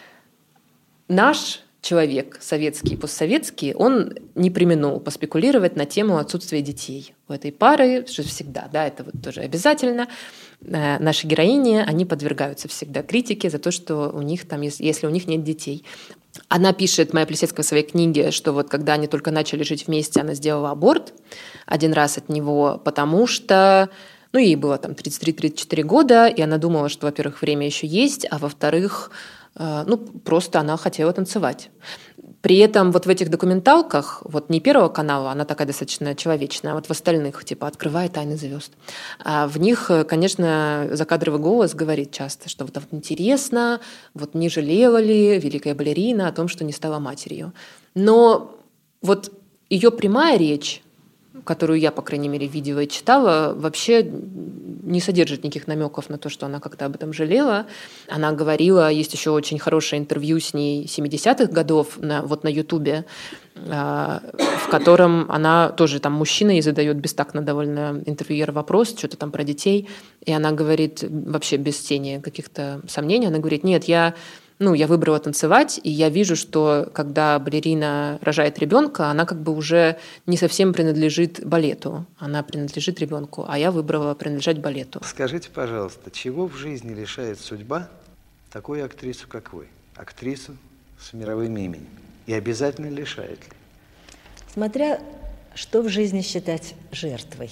наш человек, советский и постсоветский, он не преминул поспекулировать на тему отсутствия детей у этой пары, что всегда, да, это вот тоже обязательно. Наши героини, они подвергаются всегда критике за то, что у них там, если у них нет детей. Она пишет, Майя Плисецкая, в своей книге, что вот когда они только начали жить вместе, она сделала аборт один раз от него, потому что ну, ей было там тридцать три - тридцать четыре года, и она думала, что, во-первых, время еще есть, а во-вторых, ну, просто она хотела танцевать. При этом вот в этих документалках, вот не Первого канала, она такая достаточно человечная, а вот в остальных, типа «Открывай тайны звезд», а в них, конечно, закадровый голос говорит часто, что вот, вот интересно, вот не жалела ли великая балерина о том, что не стала матерью. Но вот ее прямая речь, которую я, по крайней мере, видела и читала, вообще не содержит никаких намеков на то, что она как-то об этом жалела. Она говорила, есть еще очень хорошее интервью с ней семидесятых годов на, вот на Ютубе, в котором она тоже там мужчина ей задает бестактно довольно интервьюер вопрос, что-то там про детей, и она говорит вообще без тени каких-то сомнений, она говорит, нет, я... Ну, я выбрала танцевать, и я вижу, что когда балерина рожает ребенка, она как бы уже не совсем принадлежит балету, она принадлежит ребенку, а я выбрала принадлежать балету. Скажите, пожалуйста, чего в жизни лишает судьба такую актрису, как вы? Актрису с мировым именем. И обязательно лишает ли? Смотря что в жизни считать жертвой.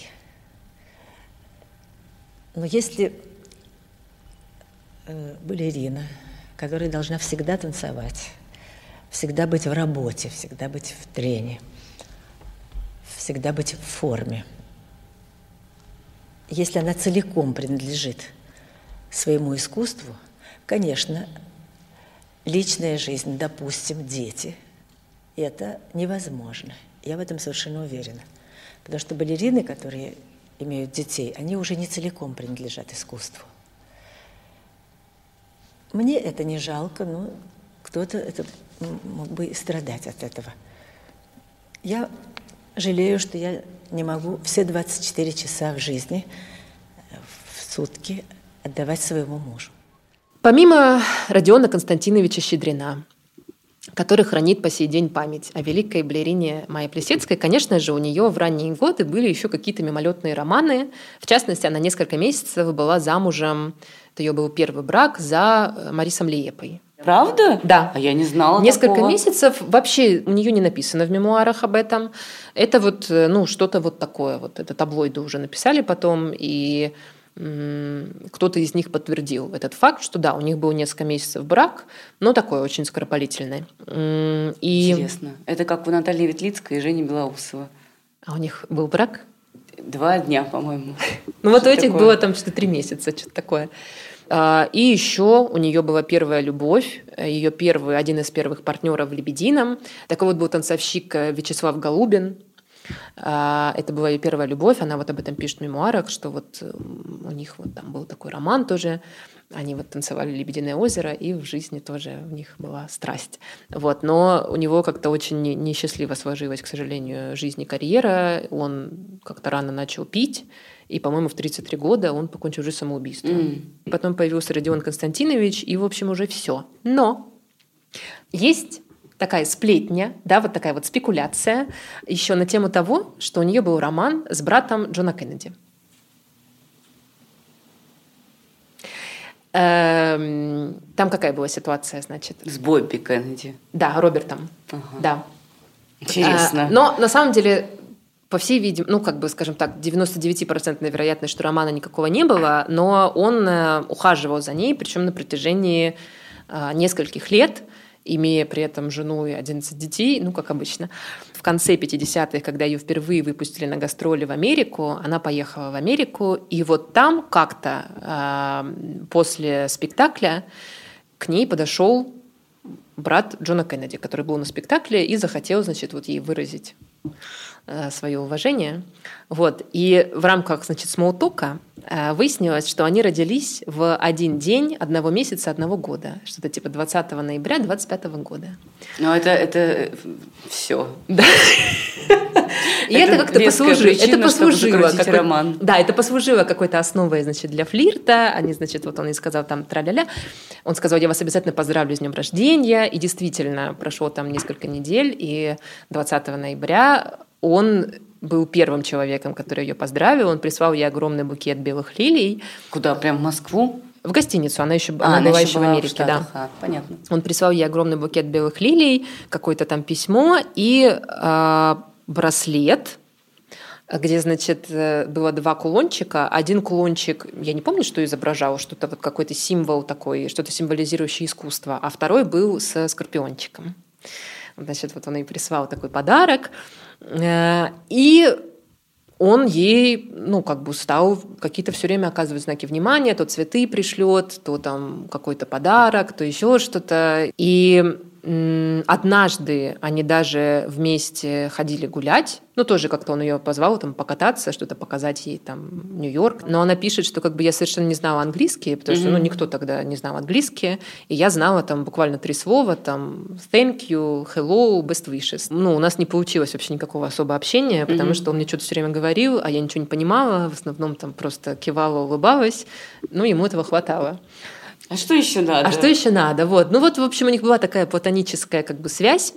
Но если э, балерина, которая должна всегда танцевать, всегда быть в работе, всегда быть в трене, всегда быть в форме. Если она целиком принадлежит своему искусству, конечно, личная жизнь, допустим, дети, это невозможно. Я в этом совершенно уверена. Потому что балерины, которые имеют детей, они уже не целиком принадлежат искусству. Мне это не жалко, но кто-то это мог бы страдать от этого. Я жалею, что я не могу все двадцать четыре часа в жизни, в сутки отдавать своему мужу. Помимо Родиона Константиновича Щедрина, который хранит по сей день память о великой балерине Майе Плисецкой, конечно же, у нее в ранние годы были еще какие-то мимолетные романы. В частности, она несколько месяцев была замужем, это ее был первый брак, за Марисом Лиепой. Правда? Да. А я не знала Несколько такого. месяцев, вообще у нее не написано в мемуарах об этом. Это вот, ну, что-то вот такое, вот это таблоиды уже написали потом, и кто-то из них подтвердил этот факт, что да, у них был несколько месяцев брак, но такой очень скоропалительный. И... Интересно. Это как у Натальи Ветлицкой и Жени Белоусова. А у них был брак? Два дня, по-моему. Ну вот у этих было там что-то три месяца, что-то такое. И еще у нее была первая любовь, ее первый, один из первых партнеров в «Лебедином». Такой вот был танцовщик Вячеслав Голубин. Это была ее первая любовь, она вот об этом пишет в мемуарах, что вот у них вот там был такой роман тоже, они вот танцевали «Лебединое озеро», и в жизни тоже у них была страсть. Вот. Но у него как-то очень несчастливо сложилась, к сожалению, жизнь и карьера, он как-то рано начал пить, и, по-моему, в тридцать три года он покончил жизнь самоубийством. Mm. Потом появился Родион Константинович, и, в общем, уже все. Но есть такая сплетня, да, вот такая вот спекуляция еще на тему того, что у нее был роман с братом Джона Кеннеди. Эм, там какая была ситуация, значит? С Бобби Кеннеди. Да, Робертом. Ага. Да. Интересно. А, но на самом деле, по всей видимости, ну, как бы, скажем так, девяносто девять процентов вероятность, что романа никакого не было, но он ухаживал за ней, причем на протяжении а, нескольких лет, имея при этом жену и одиннадцать детей, ну, как обычно. В конце пятидесятых, когда ее впервые выпустили на гастроли в Америку, она поехала в Америку, и вот там как-то э, после спектакля к ней подошел брат Джона Кеннеди, который был на спектакле, и захотел, значит, вот ей выразить э, свое уважение. Вот. И в рамках, значит, смолтока э, выяснилось, что они родились в один день одного месяца одного года. Что-то типа двадцатого ноября двадцать пятого года. Ну, это, это все. Да. И это, это как-то послужило. Это послужило какой, роман. Да, это послужило какой-то основой, значит, для флирта. Они, значит, вот он ей сказал там тра-ля-ля. Он сказал: я вас обязательно поздравлю с днем рождения. И действительно, прошло там несколько недель, и двадцатого ноября он был первым человеком, который ее поздравил. Он прислал ей огромный букет белых лилий. Куда? Прям в Москву? В гостиницу. Она еще а, она была еще в Америке, в Штатах, да. А, понятно. Он прислал ей огромный букет белых лилий, какое-то там письмо и э, браслет, где, значит, было два кулончика. Один кулончик, я не помню, что изображал, что-то вот какой-то символ такой, что-то символизирующее искусство, а второй был со скорпиончиком. Значит, вот он ей прислал такой подарок. И он ей, ну, как бы стал какие-то все время оказывать знаки внимания, то цветы пришлет, то там какой-то подарок, то еще что-то. И м- однажды они даже вместе ходили гулять, ну, тоже как-то он ее позвал там покататься, что-то показать ей там Нью-Йорк. Но она пишет, что как бы я совершенно не знала английский, потому что, ну, никто тогда не знал английский, и я знала там буквально три слова, там thank you, hello, best wishes. Ну, у нас не получилось вообще никакого особого общения, потому mm-hmm. что он мне что-то все время говорил, а я ничего не понимала, в основном там просто кивала, улыбалась, ну, ему этого хватало. А что еще надо? А что еще надо? Вот. Ну вот, в общем, у них была такая платоническая как бы связь,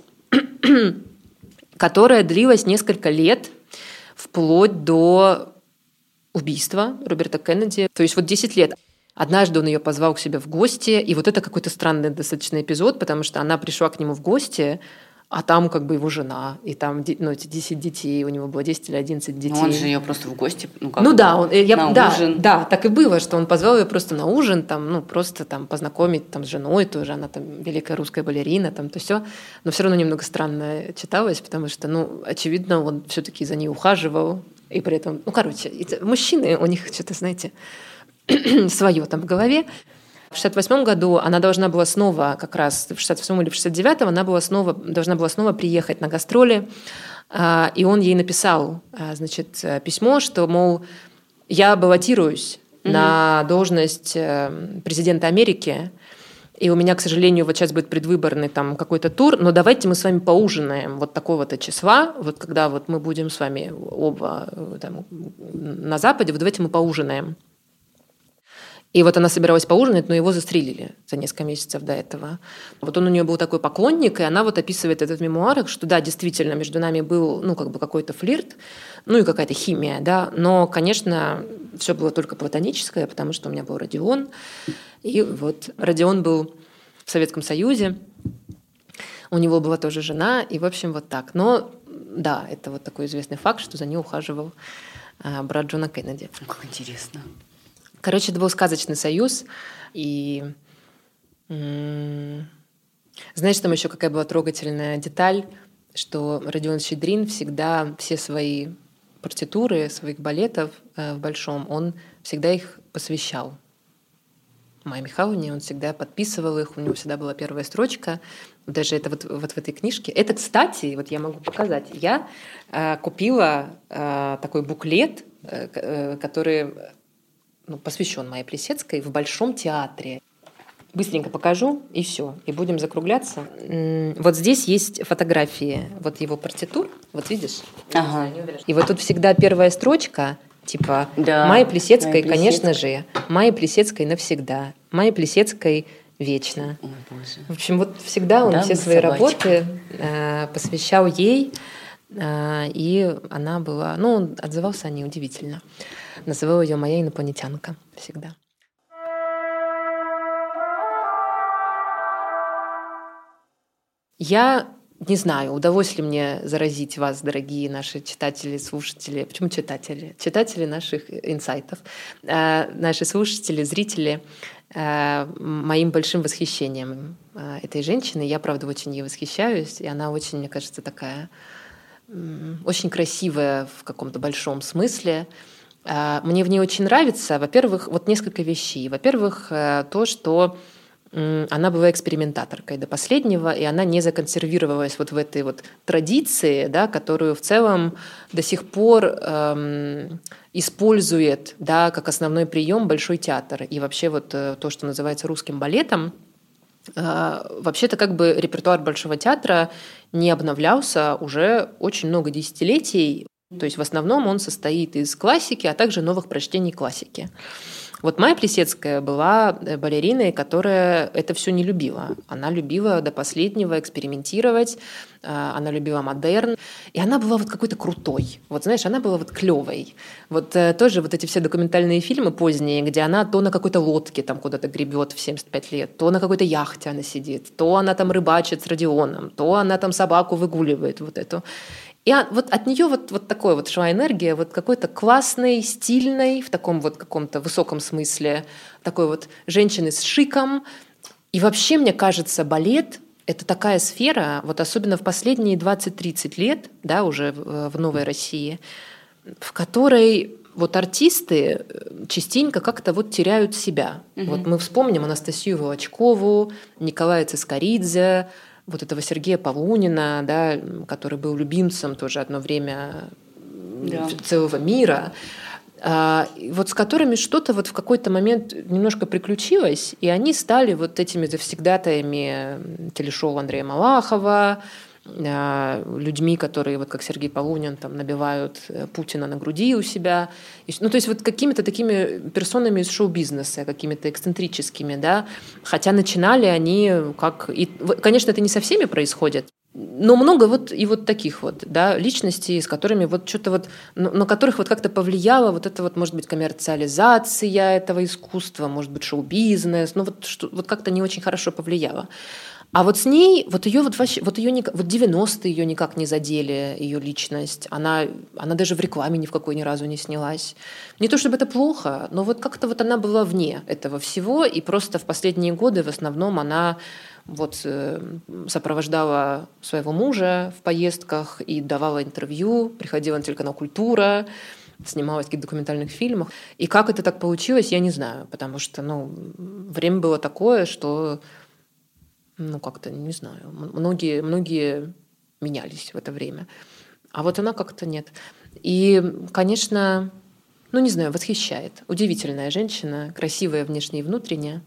которая длилась несколько лет, вплоть до убийства Роберта Кеннеди. То есть вот десять лет. Однажды он ее позвал к себе в гости, и вот это какой-то странный достаточно эпизод, потому что она пришла к нему в гости, а там как бы его жена, и там, ну, эти десять детей, у него было десять или одиннадцать детей. Но он же ее просто в гости, ну как? Ну да, он, я, на да, ужин. Да, так и было, что он позвал ее просто на ужин, там, ну просто там познакомить там с женой тоже, она там великая русская балерина, там то все, но все равно немного странно читалось, потому что, ну, очевидно, он все-таки за ней ухаживал, и при этом, ну, короче, мужчины, у них что-то, знаете, свое там в голове. В шестьдесят восьмом году она должна была снова, как раз в шестьдесят восьмом или в шестьдесят девятом, она была снова, должна была снова приехать на гастроли, и он ей написал, значит, письмо, что, мол, я баллотируюсь mm-hmm. на должность президента Америки, и у меня, к сожалению, вот сейчас будет предвыборный там какой-то тур, но давайте мы с вами поужинаем вот такого-то числа, вот когда вот мы будем с вами оба там, на Западе, вот давайте мы поужинаем. И вот она собиралась поужинать, но его застрелили за несколько месяцев до этого. Вот он у нее был такой поклонник, и она вот описывает это в мемуарах, что да, действительно, между нами был, ну, как бы какой-то флирт, ну, и какая-то химия, да, но, конечно, все было только платоническое, потому что у меня был Родион, и вот Родион был в Советском Союзе, у него была тоже жена, и, в общем, вот так. Но, да, это вот такой известный факт, что за ней ухаживал брат Джона Кеннеди. Как интересно. Короче, это был сказочный союз. И м- знаешь, там еще какая была трогательная деталь, что Родион Щедрин всегда все свои партитуры своих балетов э, в Большом, он всегда их посвящал Майе Михайловне, он всегда подписывал их, у него всегда была первая строчка, даже это вот, вот в этой книжке. Это, кстати, вот я могу показать, я э, купила э, такой буклет, э, э, который ну, посвящен Майе Плисецкой в Большом театре. Быстренько покажу, и все, и будем закругляться. Вот здесь есть фотографии вот его партитур, вот видишь? Ага. И вот тут всегда первая строчка, типа да. Майе Плисецкой, Майя конечно же, Майе Плисецкой навсегда, Майе Плисецкой вечно. Ой, Боже. В общем, вот всегда он да, все свои собачка. работы э, посвящал ей, э, и она была, ну, он отзывался о ней удивительно. Называл ее «моя инопланетянка» всегда. Я не знаю, удалось ли мне заразить вас, дорогие наши читатели, слушатели. Почему читатели? Читатели наших инсайтов, э, наши слушатели, зрители, э, моим большим восхищением э, этой женщины. Я, правда, очень ей восхищаюсь, и она очень, мне кажется, такая э, очень красивая в каком-то большом смысле. Э, мне в ней очень нравится, во-первых, вот несколько вещей. Во-первых, э, то, что она была экспериментаторкой до последнего, и она не законсервировалась вот в этой вот традиции, да, которую в целом до сих пор эм, использует, да, как основной прием Большой театр. И вообще вот э, то, что называется русским балетом, э, вообще-то как бы репертуар Большого театра не обновлялся уже очень много десятилетий. То есть в основном он состоит из классики, а также новых прочтений классики. Вот Майя Плисецкая была балериной, которая это все не любила. Она любила до последнего экспериментировать, она любила модерн, и она была вот какой-то крутой. Вот знаешь, она была вот клевой. Вот тоже вот эти все документальные фильмы поздние, где она то на какой-то лодке там куда-то гребет в семьдесят пять лет, то на какой-то яхте она сидит, то она там рыбачит с Родионом, то она там собаку выгуливает вот эту. И вот от нее вот, вот такой вот шла энергия, вот какой-то классной, стильной, в таком вот каком-то высоком смысле, такой вот женщины с шиком. И вообще, мне кажется, балет – это такая сфера, вот особенно в последние двадцать-тридцать лет, да, уже в, в Новой России, в которой вот артисты частенько как-то вот теряют себя. Угу. Вот мы вспомним Анастасию Волочкову, Николая Цискоридзе, вот этого Сергея Полунина, да, который был любимцем тоже одно время да. целого мира, а, вот с которыми что-то вот в какой-то момент немножко приключилось, и они стали вот этими завсегдатаями телешоу Андрея Малахова, людьми, которые, вот как Сергей Полунин, там, набивают Путина на груди у себя. Ну, то есть вот какими-то такими персонами из шоу-бизнеса, какими-то эксцентрическими, да. Хотя начинали они как... И, конечно, это не со всеми происходит, но много вот и вот таких вот, да, личностей, с которыми вот что-то вот... На которых вот как-то повлияла вот это вот, может быть, коммерциализация этого искусства, может быть, шоу-бизнес, ну вот, что, вот как-то не очень хорошо повлияло. А вот с ней, вот ее вот вообще, вот ее вот девяностые ее никак не задели, ее личность. Она, она даже в рекламе ни в какой ни разу не снялась. Не то чтобы это плохо, но вот как-то вот она была вне этого всего, и просто в последние годы в основном она вот сопровождала своего мужа в поездках и давала интервью, приходила на телеканал «Культура», снималась в каких-то документальных фильмах. И как это так получилось, я не знаю, потому что, ну, время было такое, что... Ну, как-то, не знаю, многие, многие менялись в это время. А вот она как-то нет. И, конечно, ну, не знаю, восхищает. Удивительная женщина, красивая внешне и внутренне.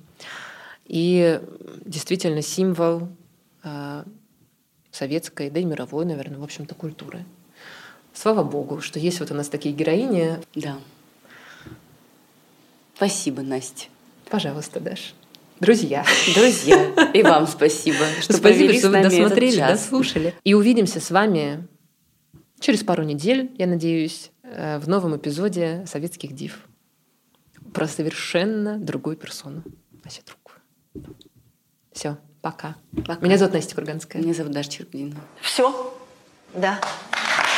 И действительно символ э, советской, да и мировой, наверное, в общем-то, культуры. Слава богу, что есть вот у нас такие героини. Да. Спасибо, Настя. Пожалуйста, Даш. Друзья. Друзья. И вам спасибо, что спасибо, что вы с нами досмотрели, этот час. дослушали. И увидимся с вами через пару недель, я надеюсь, в новом эпизоде «Советских див». Про совершенно другую персону. Вообще другую. Все, пока. пока. Меня зовут Настя Курганская. Меня зовут Даша Черкудинова. Все? Да.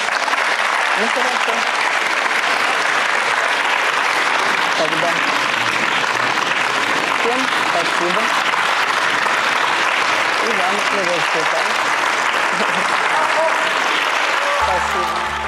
Ну, хорошо. Тогда... Спасибо. И вам, Надежда Степановна. Спасибо.